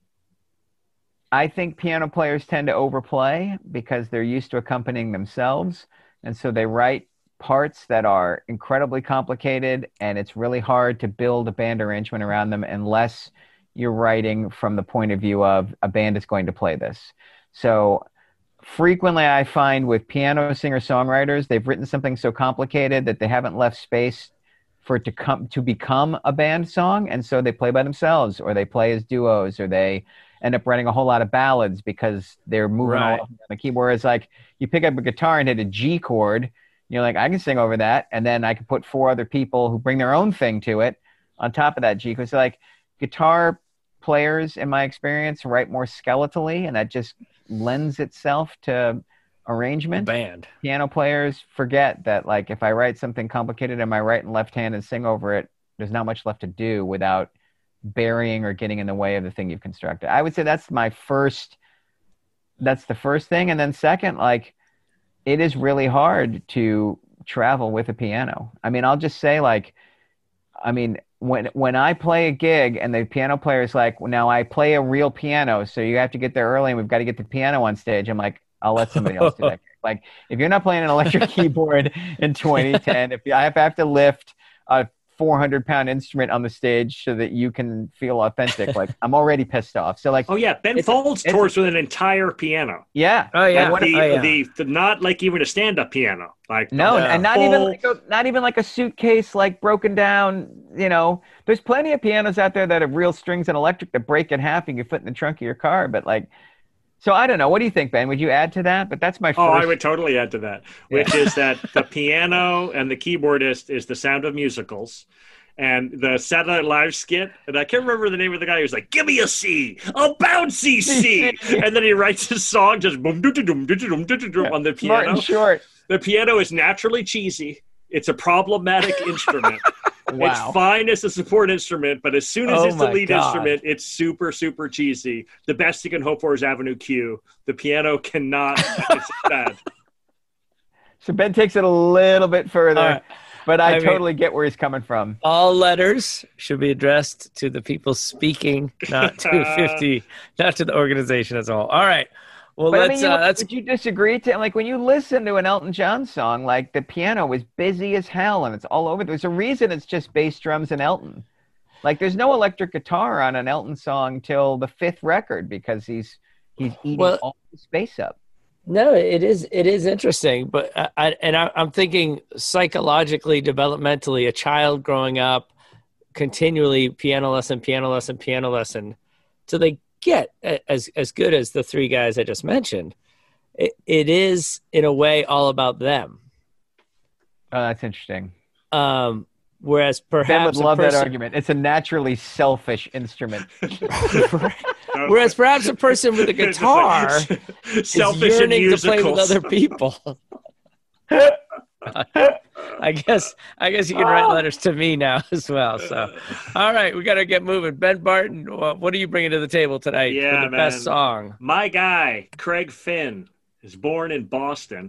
I think piano players tend to overplay because they're used to accompanying themselves, and so they write parts that are incredibly complicated, and it's really hard to build a band arrangement around them unless you're writing from the point of view of a band is going to play this. So frequently I find with piano singer-songwriters, they've written something so complicated that they haven't left space for it to come to become a band song, and so they play by themselves, or they play as duos, or they end up writing a whole lot of ballads because they're moving Right. all over the keyboard. Whereas like you pick up a guitar and hit a G chord, you're like, I can sing over that, and then I can put four other people who bring their own thing to it on top of that G chord. So like guitar players, in my experience, write more skeletally, and that just lends itself to arrangement. Band. Piano players forget that, like, if I write something complicated in my right and left hand and sing over it, there's not much left to do without burying or getting in the way of the thing you've constructed. I would say that's my first, that's the first thing. And then second, like, it is really hard to travel with a piano. I mean, I'll just say, like, I mean, when when I play a gig and the piano player is like, well, now I play a real piano, so you have to get there early and we've got to get the piano on stage. I'm like, I'll let somebody else do that. Like, if you're not playing an electric keyboard in twenty ten, if I have, I have to lift a four hundred pound instrument on the stage so that you can feel authentic. Like, I'm already pissed off. So like, oh yeah, Ben it's- Folds it's- tours with an entire piano. yeah. Oh yeah. Like the, oh, yeah. the, the not like even a stand-up piano. Like No, the and not full- even like a, not even like a suitcase, like broken down. You know, there's plenty of pianos out there that have real strings and electric that break in half and you put in the trunk of your car. But like, so I don't know. What do you think, Ben? Would you add to that? But that's my first. Oh, I would totally add to that, which is that the piano and the keyboardist is the Sound of Musicals. And the Saturday Night Live skit, and I can't remember the name of the guy. He was like, "Give me a C, a bouncy C," and then he writes his song just boom, doo doo doo doo doo doo doo on the piano. Martin Short. The piano is naturally cheesy. It's a problematic instrument. Wow. It's fine as a support instrument, but as soon as Oh it's the my lead God. instrument, it's super, super cheesy. The best you can hope for is Avenue Q. The piano cannot. It's bad. So Ben takes it a little bit further, All right. but I, I mean- totally get where he's coming from. All letters should be addressed to the people speaking, not to fifty, not to the organization as a whole. All right. Well, But I let's. mean, you, uh, let's. would you disagree to like when you listen to an Elton John song, like the piano is busy as hell and it's all over. There's a reason it's just bass drums and Elton. Like there's no electric guitar on an Elton song till the fifth record because he's he's eating Well- all the space up. No, it is. It is interesting, but I, I and I, I'm thinking psychologically, developmentally, a child growing up continually piano lesson, piano lesson, piano lesson, till they get a- as as good as the three guys I just mentioned. It, it is in a way all about them. Oh, that's interesting. Um, whereas Ben perhaps would a love that person- argument. It's a naturally selfish instrument. Whereas perhaps a person with a guitar is Selfish and yearning to play with musicals. other people. I guess I guess you can write letters to me now as well. So, all right, we got to get moving. Ben Barton, wha- what are you bringing to the table tonight Yeah, for the man. best song? My guy, Craig Finn, is born in Boston,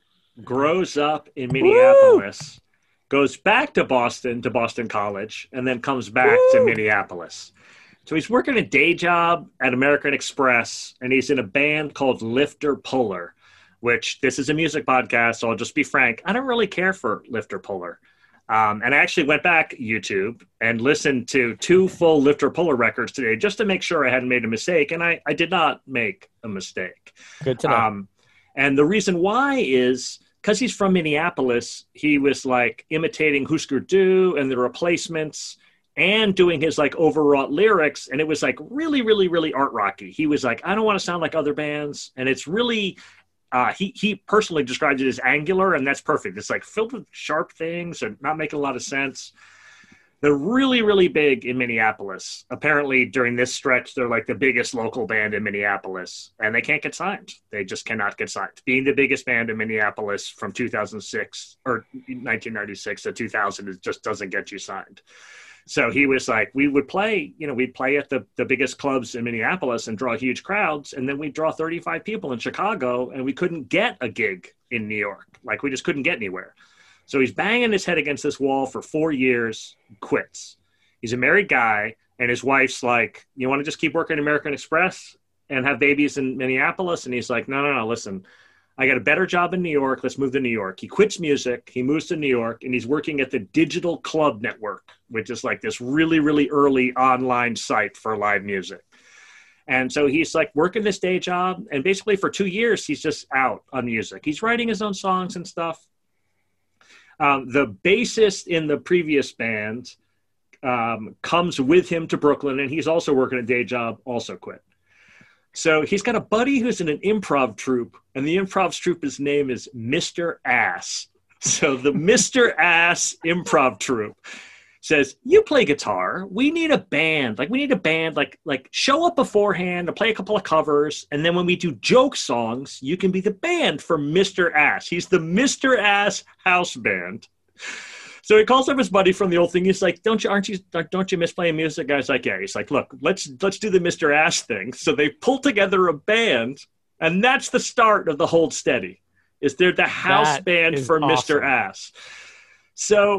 grows up in Minneapolis, goes back to Boston, to Boston College, and then comes back to Minneapolis. So he's working a day job at American Express, and he's in a band called Lifter Puller, which this is a music podcast, so I'll just be frank. I don't really care for Lifter Puller. Um, and I actually went back YouTube and listened to two full Lifter Puller records today just to make sure I hadn't made a mistake. And I, I did not make a mistake. Good to know. Um, and the reason why is because he's from Minneapolis, he was like imitating Husker Du and the Replacements and doing his like overwrought lyrics. And it was like really, really, really art rocky. He was like, I don't want to sound like other bands. And it's really... Uh, he he personally described it as angular, and that's perfect. It's like filled with sharp things and not making a lot of sense. They're really, really big in Minneapolis. Apparently, during this stretch, they're like the biggest local band in Minneapolis, and they can't get signed. They just cannot get signed. Being the biggest band in Minneapolis from two thousand six or nineteen ninety-six to two thousand, it just doesn't get you signed. So he was like, we would play, you know, we'd play at the, the biggest clubs in Minneapolis and draw huge crowds. And then we'd draw thirty-five people in Chicago and we couldn't get a gig in New York. Like we just couldn't get anywhere. So he's banging his head against this wall for four years, quits. He's a married guy and his wife's like, you want to just keep working American Express and have babies in Minneapolis? And he's like, no, no, no, listen, I got a better job in New York. Let's move to New York. He quits music. He moves to New York, and he's working at the Digital Club Network, which is like this really, really early online site for live music. And so he's like working this day job, and basically for two years, he's just out on music. He's writing his own songs and stuff. Um, the bassist in the previous band um, comes with him to Brooklyn, and he's also working a day job, also quit. So he's got a buddy who's in an improv troupe, and the improv troupe's name is Mister Ass. So the Mister Ass improv troupe says, you play guitar. We need a band. Like, we need a band. Like, like show up beforehand to play a couple of covers, and then when we do joke songs, you can be the band for Mister Ass. He's the Mister Ass house band. So he calls up his buddy from the old thing. He's like, "Don't you? Aren't you? Don't you miss playing music?" Guy's like, "Yeah." He's like, "Look, let's let's do the Mister Ass thing." So they pull together a band, and that's the start of the Hold Steady. Is they're the house That band is for Mister awesome. Ass. So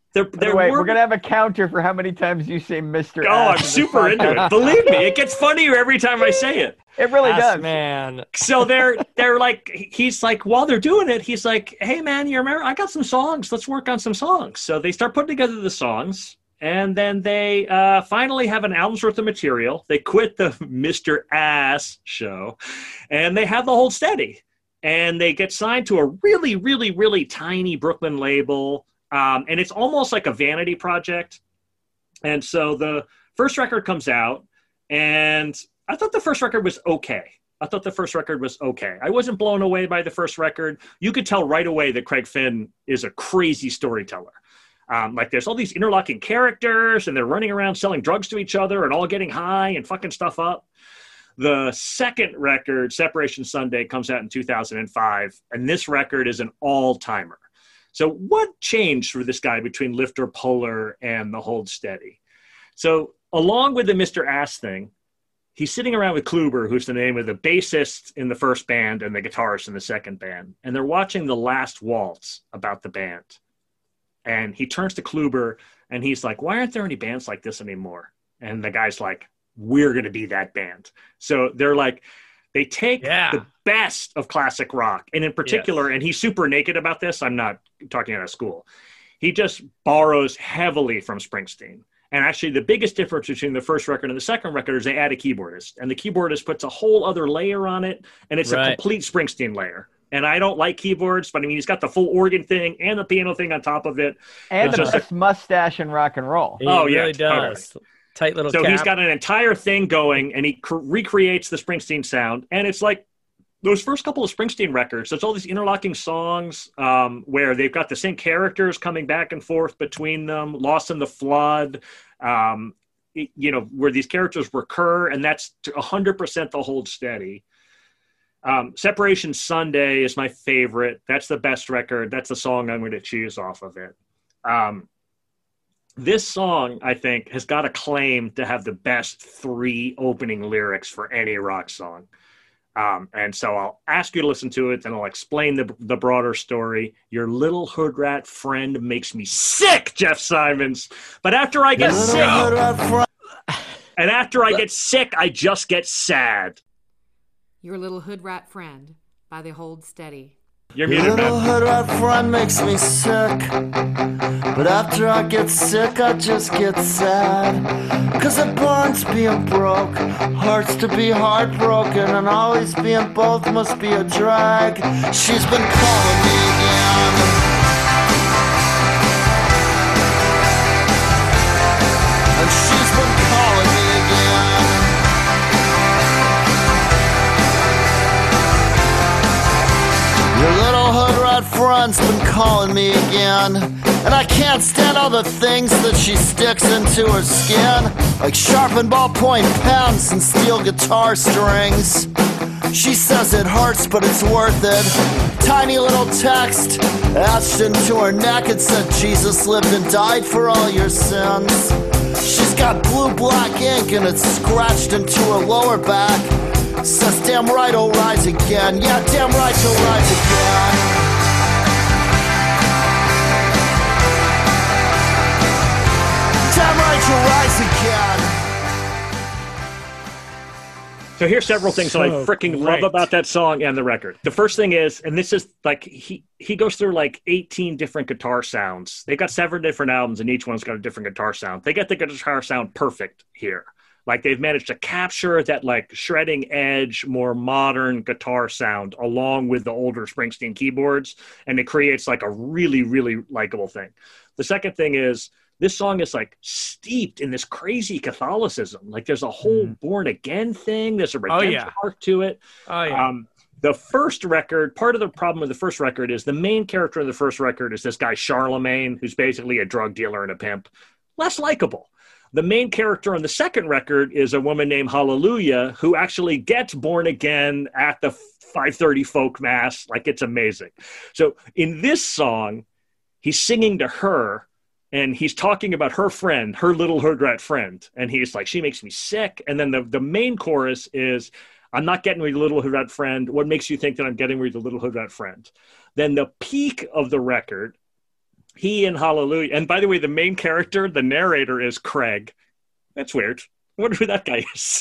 They're, By the they're way, more- we're gonna have a counter for how many times you say Mister Oh, Ass I'm in this super into podcast. it. Believe me, it gets funnier every time I say it. It really Ass does. man. So they're they're like, he's like, while they're doing it, he's like, hey man, you remember I got some songs. Let's work on some songs. So they start putting together the songs, and then they uh, finally have an album's worth of material. They quit the Mister Ass show, and they have the Hold Steady, and they get signed to a really, really, really tiny Brooklyn label, um, and it's almost like a vanity project. And so the first record comes out, and I thought the first record was okay. I thought the first record was okay. I wasn't blown away by the first record. You could tell right away that Craig Finn is a crazy storyteller. Um, like there's all these interlocking characters, and they're running around selling drugs to each other and all getting high and fucking stuff up. The second record, Separation Sunday, comes out in two thousand five, and this record is an all-timer. So what changed for this guy between Lifter Puller and the Hold Steady? So along with the Mister Ass thing, he's sitting around with Kluber, who's the name of the bassist in the first band and the guitarist in the second band. And they're watching The Last Waltz about the band. And he turns to Kluber and he's like, why aren't there any bands like this anymore? And the guy's like, we're going to be that band. So they're like, they take Yeah. the best of classic rock. And in particular, and he's super naked about this, I'm not talking out of school. He just borrows heavily from Springsteen. And actually, the biggest difference between the first record and the second record is they add a keyboardist. And the keyboardist puts a whole other layer on it, and it's Right. a complete Springsteen layer. And I don't like keyboards, but I mean, he's got the full organ thing and the piano thing on top of it. And It's the just a- best mustache in rock and roll. He Oh, yeah, really does. Tight little So cap. he's got an entire thing going, and he cr- recreates the Springsteen sound. And it's like those first couple of Springsteen records, there's all these interlocking songs um, where they've got the same characters coming back and forth between them, Lost in the Flood, um, it- you know, where these characters recur, and that's to one hundred percent the Hold Steady. Um, Separation Sunday is my favorite. That's the best record. That's the song I'm going to choose off of it. Um, this song, I think, has got a claim to have the best three opening lyrics for any rock song. Um, and so I'll ask you to listen to it, and I'll explain the, the broader story. Your little hood rat friend makes me sick, Jeff Simons. But after I get sick, and after I get sick, I just get sad. Your Little Hood Rat Friend by the Hold Steady. You're Your muted, little man. hood rat friend makes me sick. But after I get sick, I just get sad. Cause it burns being broke, hurts to be heartbroken, and always being both must be a drag. She's been calling me again. And she's been calling me again. Your little hood rat friend's been calling me again. And I can't stand all the things that she sticks into her skin, like sharpened ballpoint pens and steel guitar strings. She says it hurts, but it's worth it. Tiny little text etched into her neck. It said Jesus lived and died for all your sins. She's got blue black ink and it's scratched into her lower back. Says damn right he'll rise again. Yeah, damn right he'll rise again. Damn right he'll rise again. So here's several things that I So freaking great. love about that song and the record. The first thing is, and this is like, he, he goes through like eighteen different guitar sounds. They got seven different albums and each one's got a different guitar sound. They get the guitar sound perfect here. Like they've managed to capture that like shredding edge, more modern guitar sound along with the older Springsteen keyboards. And it creates like a really, really likable thing. The second thing is, this song is like steeped in this crazy Catholicism. Like there's a whole Mm. born again thing. There's a Oh, redemption yeah. arc to it. Oh, yeah. Um, the first record, part of the problem with the first record is the main character of the first record is this guy Charlemagne, who's basically a drug dealer and a pimp. Less likable. The main character on the second record is a woman named Hallelujah, who actually gets born again at the five thirty folk mass. Like it's amazing. So in this song, he's singing to her. And he's talking about her friend, her little hood rat friend. And he's like, she makes me sick. And then the, the main chorus is, I'm not getting with your little hood rat friend. What makes you think that I'm getting with your little hood rat friend? Then the peak of the record he in Hallelujah. And by the way, the main character, the narrator, is Craig. That's weird. I wonder who that guy is.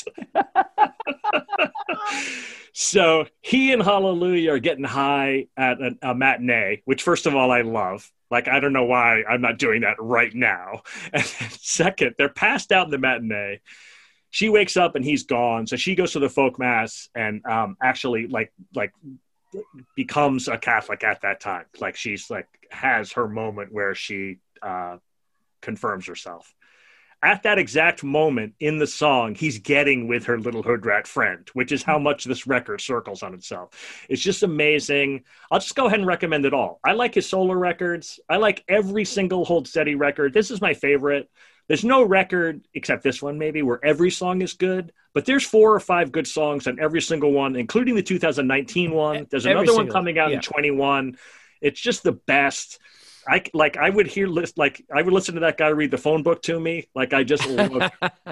So he and Hallelujah are getting high at a, a matinee, which first of all, I love. Like, I don't know why I'm not doing that right now. And then second, they're passed out in the matinee. She wakes up and he's gone. So she goes to the folk mass and um, actually like, like becomes a Catholic at that time. Like she's like, has her moment where she uh, confirms herself. At that exact moment in the song, he's getting with her little hood rat friend, which is how much this record circles on itself. It's just amazing. I'll just go ahead and recommend it all. I like his solo records. I like every single Hold Steady record. This is my favorite. There's no record, except this one maybe, where every song is good. But there's four or five good songs on every single one, including the two thousand nineteen one. There's Every another one single- coming out yeah. in twenty-one. It's just the best. I like I would hear list like I would listen to that guy read the phone book to me. Like I just love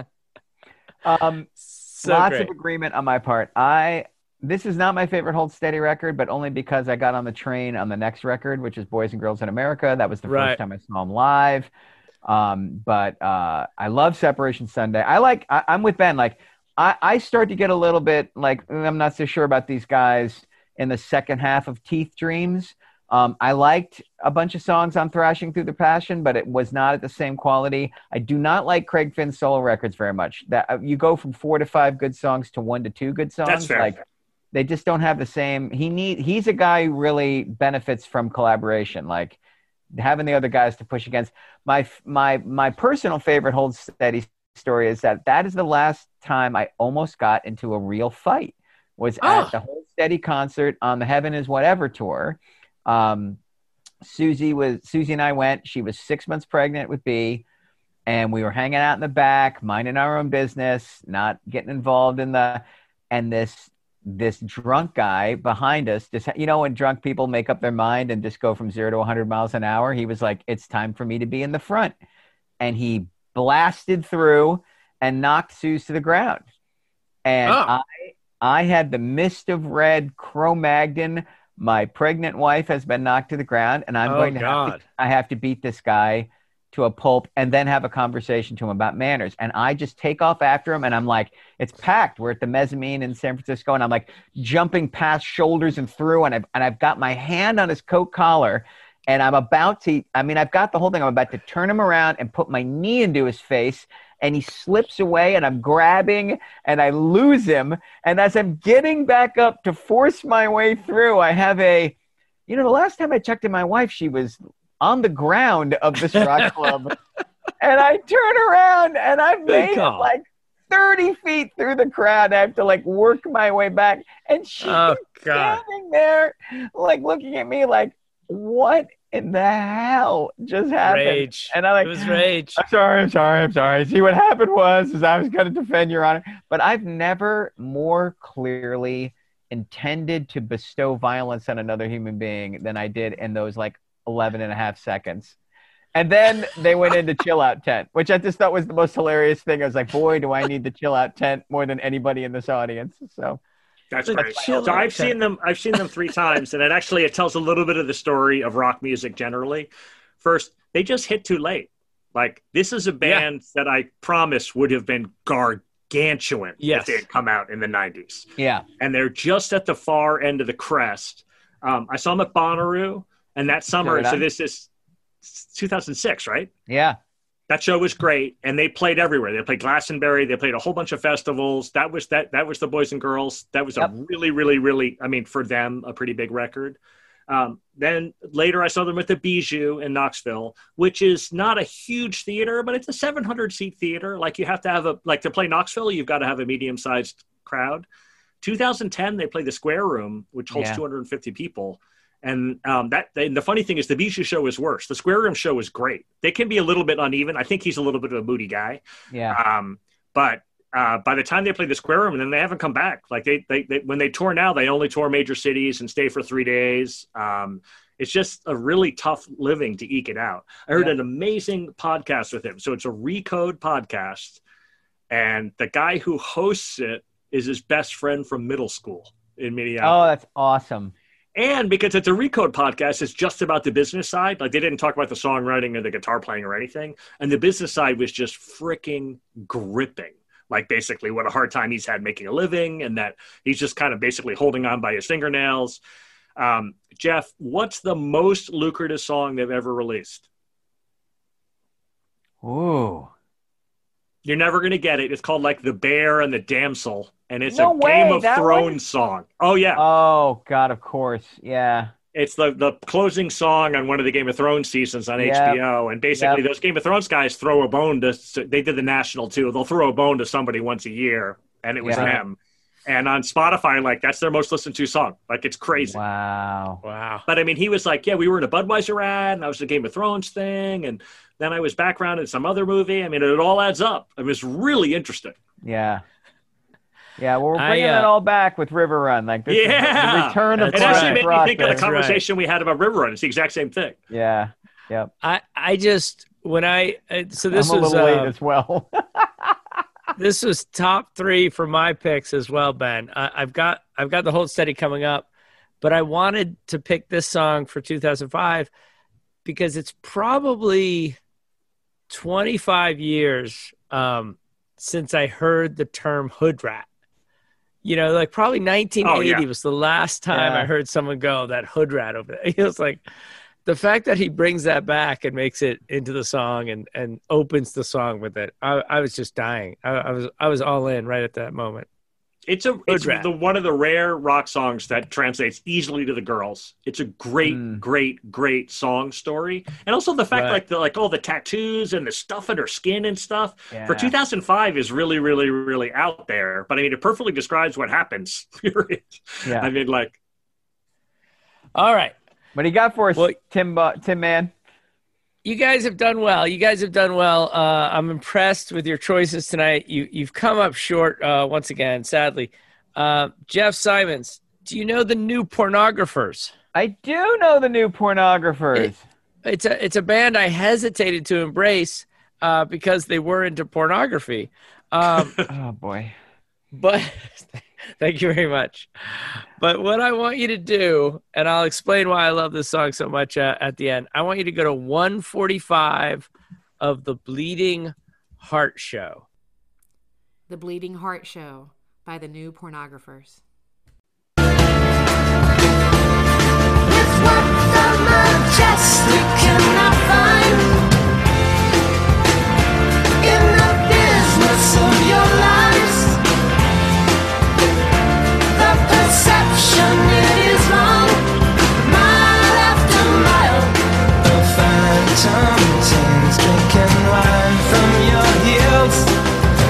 Um, So lots great. of agreement on my part. I this is not my favorite Hold Steady record, but only because I got on the train on the next record, which is Boys and Girls in America. That was the Right. first time I saw him live. Um, but uh, I love Separation Sunday. I like. I, I'm with Ben. Like I, I start to get a little bit like "Mm, I'm not so sure about these guys in the second half of Teeth Dreams. Um, I liked a bunch of songs on Thrashing Through the Passion, but it was not at the same quality. I do not like Craig Finn's solo records very much. That uh, you go from four to five good songs to one to two good songs. That's fair. Like they just don't have the same. He need. He's a guy who really benefits from collaboration. Like having the other guys to push against. My my my personal favorite Hold Steady story is that that is the last time I almost got into a real fight. Was Oh. at the Hold Steady concert on the Heaven Is Whatever tour. Um, Susie was Susie and I went. She was six months pregnant with B, and we were hanging out in the back, minding our own business, not getting involved in the. And this this drunk guy behind us, just you know, when drunk people make up their mind and just go from zero to one hundred miles an hour, he was like, "It's time for me to be in the front," and he blasted through and knocked Suze to the ground. And Oh. I I had the Mist of Red Cro-Magnon. My pregnant wife has been knocked to the ground, and I'm Oh, going to have God. to, I have to beat this guy to a pulp and then have a conversation to him about manners. And I just take off after him, and I'm like, it's packed. We're at the mezzanine in San Francisco, and I'm like jumping past shoulders and through, and I've, and I've got my hand on his coat collar, and I'm about to, I mean, I've got the whole thing. I'm about to turn him around and put my knee into his face, and he slips away, and I'm grabbing, and I lose him. And as I'm getting back up to force my way through, I have a, you know, the last time I checked in my wife, she was on the ground of this rock club. And I turn around, and I've made it call. like thirty feet through the crowd. I have to like work my way back. And she's Oh, God. standing there, like looking at me like, what in the hell just happened? Rage. And I like, It was rage. I'm sorry, I'm sorry, I'm sorry. See, what happened was is I was going to defend Your Honor, but I've never more clearly intended to bestow violence on another human being than I did in those like eleven and a half seconds. And then they went into chill out tent, which I just thought was the most hilarious thing. I was like, boy, do I need the chill out tent more than anybody in this audience. So That's The great. chill So I've out seen them. I've seen them three times, and it actually it tells a little bit of the story of rock music generally. First, they just hit too late. Like this is a band that I promise would have been gargantuan Yes. if they had come out in the nineties, yeah, and they're just at the far end of the crest. Um, I saw them at Bonnaroo, and that summer. Right So on. this is two thousand six, right? yeah. That show was great, and they played everywhere. They played Glastonbury. They played a whole bunch of festivals. That was that. That was the Boys and Girls. That was Yep. a really, really, really. I mean, for them, a pretty big record. Um, then later, I saw them at the Bijou in Knoxville, which is not a huge theater, but it's a seven hundred seat theater. Like you have to have a like to play Knoxville, you've got to have a medium sized crowd. two thousand ten, they played the Square Room, which holds Yeah. two hundred fifty people. And um, that and the funny thing is the Bijou show is worse. The Square Room show is great. They can be a little bit uneven. I think he's a little bit of a moody guy. Yeah. Um, but uh, by the time they play the Square Room, and then they haven't come back. Like they, they, they, when they tour now, they only tour major cities and stay for three days. Um, it's just a really tough living to eke it out. I heard Yeah. an amazing podcast with him. So it's a Recode podcast, and the guy who hosts it is his best friend from middle school in Minneapolis. Oh, that's awesome. And because it's a Recode podcast, it's just about the business side. Like they didn't talk about the songwriting or the guitar playing or anything. And the business side was just freaking gripping. Like basically what a hard time he's had making a living and that he's just kind of basically holding on by his fingernails. Um, Jeff, what's the most lucrative song they've ever released? Ooh. You're never going to get it. It's called like The Bear and the Damsel. And it's No a way, Game of that Thrones one? song. Oh, yeah. Oh, God, of course. Yeah. It's the, the closing song on one of the Game of Thrones seasons on Yep. H B O. And basically Yep. those Game of Thrones guys throw a bone to, they did the National too. They'll throw a bone to somebody once a year. And it was Yeah. them. And on Spotify, like that's their most listened to song. Like it's crazy. Wow. Wow. But I mean, he was like, yeah, we were in a Budweiser ad and I was the Game of Thrones thing. And then I was background in some other movie. I mean, it all adds up. It was really interesting. Yeah. Yeah, well, we're I, bringing uh, it all back with River Run. Like this is the- Yeah. the return of It That's actually right. made me Rock think of the That's right. conversation we had about River Run. It's the exact same thing. Yeah. Yep. I, I just, when I, uh, so this I'm a was, little late uh, as well. this was top three for my picks as well, Ben. I, I've got, I've got the Hold Steady coming up, but I wanted to pick this song for two thousand five because it's probably twenty-five years um, since I heard the term hood rat. You know, like probably nineteen eighty Oh, yeah. was the last time Yeah. I heard someone go that hood rat over there. It was like the fact that he brings that back and makes it into the song and, and opens the song with it. I, I was just dying. I, I was I was all in right at that moment. It's a it's rat. the one of the rare rock songs that translates easily to the girls. It's a great, Mm. great, great song story, and also the fact Right. like the like all the tattoos and the stuff in her skin and stuff Yeah. for two thousand five is really, really, really out there. But I mean, it perfectly describes what happens. Period. Yeah. I mean, like All right. What do you got for us, Well- Tim? Uh, Tim, man. You guys have done well. You guys have done well. Uh, I'm impressed with your choices tonight. You, you've come up short uh, once again, sadly. Uh, Jeff Simons, do you know the New Pornographers? I do know the New Pornographers. It- It's a it's a band I hesitated to embrace uh, because they were into pornography. Um, Oh boy. but thank you very much. But what I want you to do, and I'll explain why I love this song so much uh, at the end. I want you to go to one forty-five of the Bleeding Heart Show. The Bleeding Heart Show by the New Pornographers. It's what the majestic cannot find in the business of your lives. The perception it is long, mile after mile. The phantom sings, drinking wine from your heels.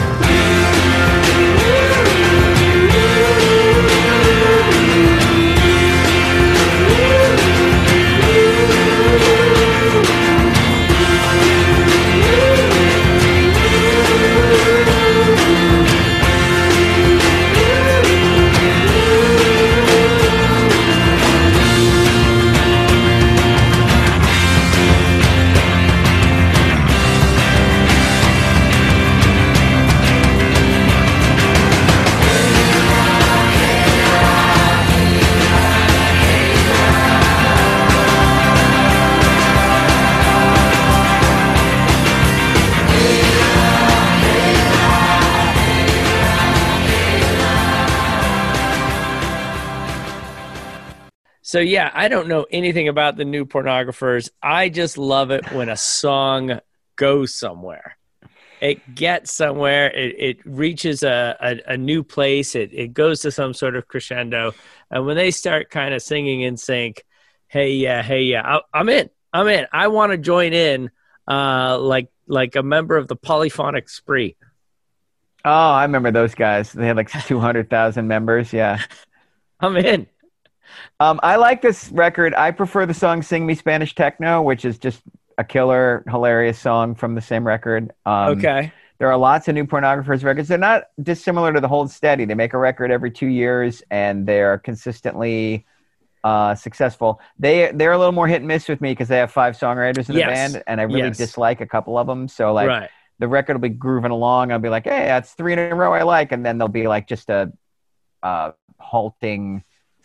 So yeah, I don't know anything about the New Pornographers. I just love it when a song goes somewhere. It gets somewhere. It, it reaches a, a, a new place. It, it goes to some sort of crescendo. And when they start kind of singing in sync, hey, yeah, hey, yeah, I, I'm in. I'm in. I want to join in uh, like like a member of the Polyphonic Spree. Oh, I remember those guys. They had like two hundred thousand members. Yeah. I'm in. Um, I like this record. I prefer the song Sing Me Spanish Techno, which is just a killer, hilarious song from the same record. Um, Okay. There are lots of New Pornographers records. They're not dissimilar to the Hold Steady. They make a record every two years, and they're consistently uh, successful. They, they're a little more hit and miss with me because they have five songwriters in Yes. the band, and I really Yes. dislike a couple of them. So, like, Right. the record will be grooving along. I'll be like, hey, that's three in a row I like. And then there'll be, like, just a uh, halting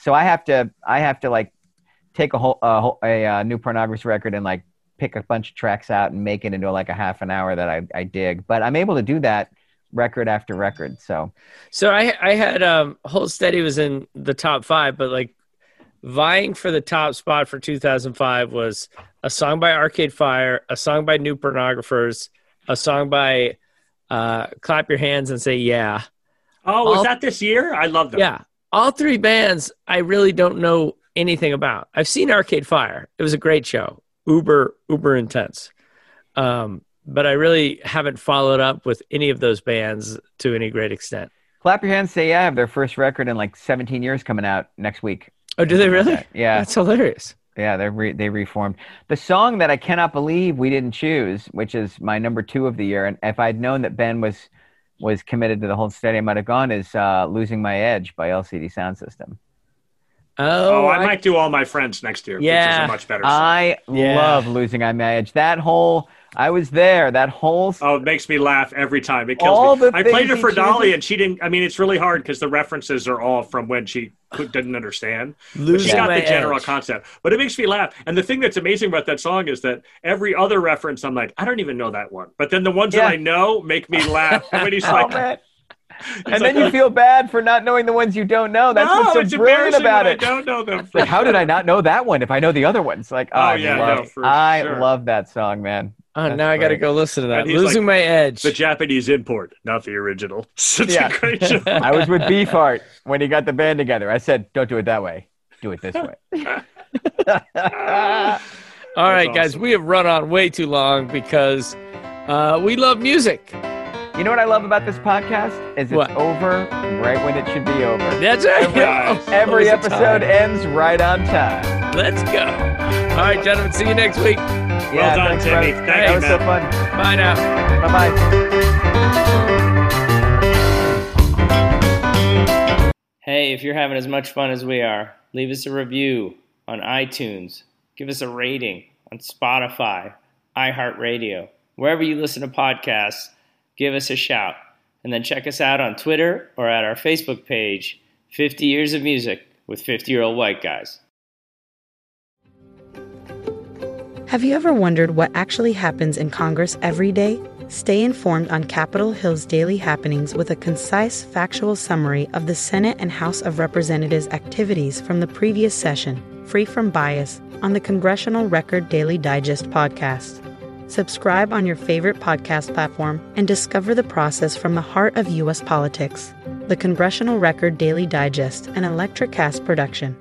So I have to, I have to like take a whole, uh, whole a uh, New Pornographers record and like pick a bunch of tracks out and make it into like a half an hour that I, I dig. But I'm able to do that record after record. So, so I I had um, Hold Steady was in the top five, but like vying for the top spot for two thousand five was a song by Arcade Fire, a song by New Pornographers, a song by uh, Clap Your Hands and Say Yeah. Oh, was all, that this year? I love them. Yeah. All three bands I really don't know anything about. I've seen Arcade Fire. It was a great show. Uber, uber intense. Um, but I really haven't followed up with any of those bands to any great extent. Clap Your Hands, Say Yeah have their first record in like seventeen years coming out next week. Oh, do they really? Like yeah. That's hilarious. Yeah, they re- they reformed. The song that I cannot believe we didn't choose, which is my number two of the year, and if I'd known that Ben was was committed to the Hold Steady, I might have gone, is uh, Losing My Edge by L C D Sound System. Oh, oh I, I might do All My Friends next year, yeah, which is a much better song. I yeah. love Losing My Edge. That whole, I was there, that whole... Oh, it makes me laugh every time. It kills all me. The I played her he for Dolly, chooses. and she didn't... I mean, it's really hard because the references are all from when she could, didn't understand. Losing but she got My the general Edge. concept. But it makes me laugh. And the thing that's amazing about that song is that every other reference, I'm like, I don't even know that one. But then the ones Yeah. that I know make me laugh. When he's Oh, like... man. And like, then you feel bad for not knowing the ones you don't know. That's no, what's so it's brilliant embarrassing about when it. I don't know them. Like, how did I not know that one if I know the other ones? Like, oh, Oh, I yeah, love, no, for I sure. love that song, man. Oh, That's now I got to great. go listen to that. And he's Losing like, My Edge. The Japanese import, not the original. Such Yeah. a great show. I was with Beefheart when he got the band together. I said, don't do it that way. Do it this way. All right, That's guys, awesome. we have run on way too long because uh, we love music. You know what I love about this podcast? Is it's What? over right when it should be over. That's right. Every, Oh, every what was the episode time? ends right on time. Let's go. All right, gentlemen, see you next week. Yeah, done, thanks, Timmy. brother. Thank that you, was so man. fun. Bye now. Bye-bye. Hey, if you're having as much fun as we are, leave us a review on iTunes. Give us a rating on Spotify, iHeartRadio. Wherever you listen to podcasts, give us a shout. And then check us out on Twitter or at our Facebook page, fifty Years of Music with fifty-year-old white guys. Have you ever wondered what actually happens in Congress every day? Stay informed on Capitol Hill's daily happenings with a concise, factual summary of the Senate and House of Representatives' activities from the previous session, free from bias, on the Congressional Record Daily Digest podcast. Subscribe on your favorite podcast platform and discover the process from the heart of U S politics. The Congressional Record Daily Digest, an Electricast production.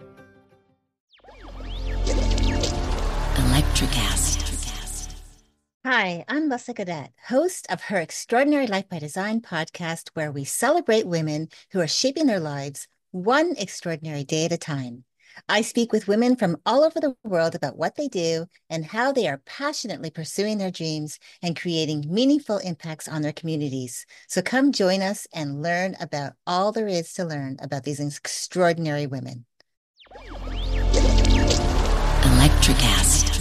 Electricast. Hi, I'm Leslie Cadet, host of Her Extraordinary Life by Design podcast, where we celebrate women who are shaping their lives one extraordinary day at a time. I speak with women from all over the world about what they do and how they are passionately pursuing their dreams and creating meaningful impacts on their communities. So come join us and learn about all there is to learn about these extraordinary women. Electricast.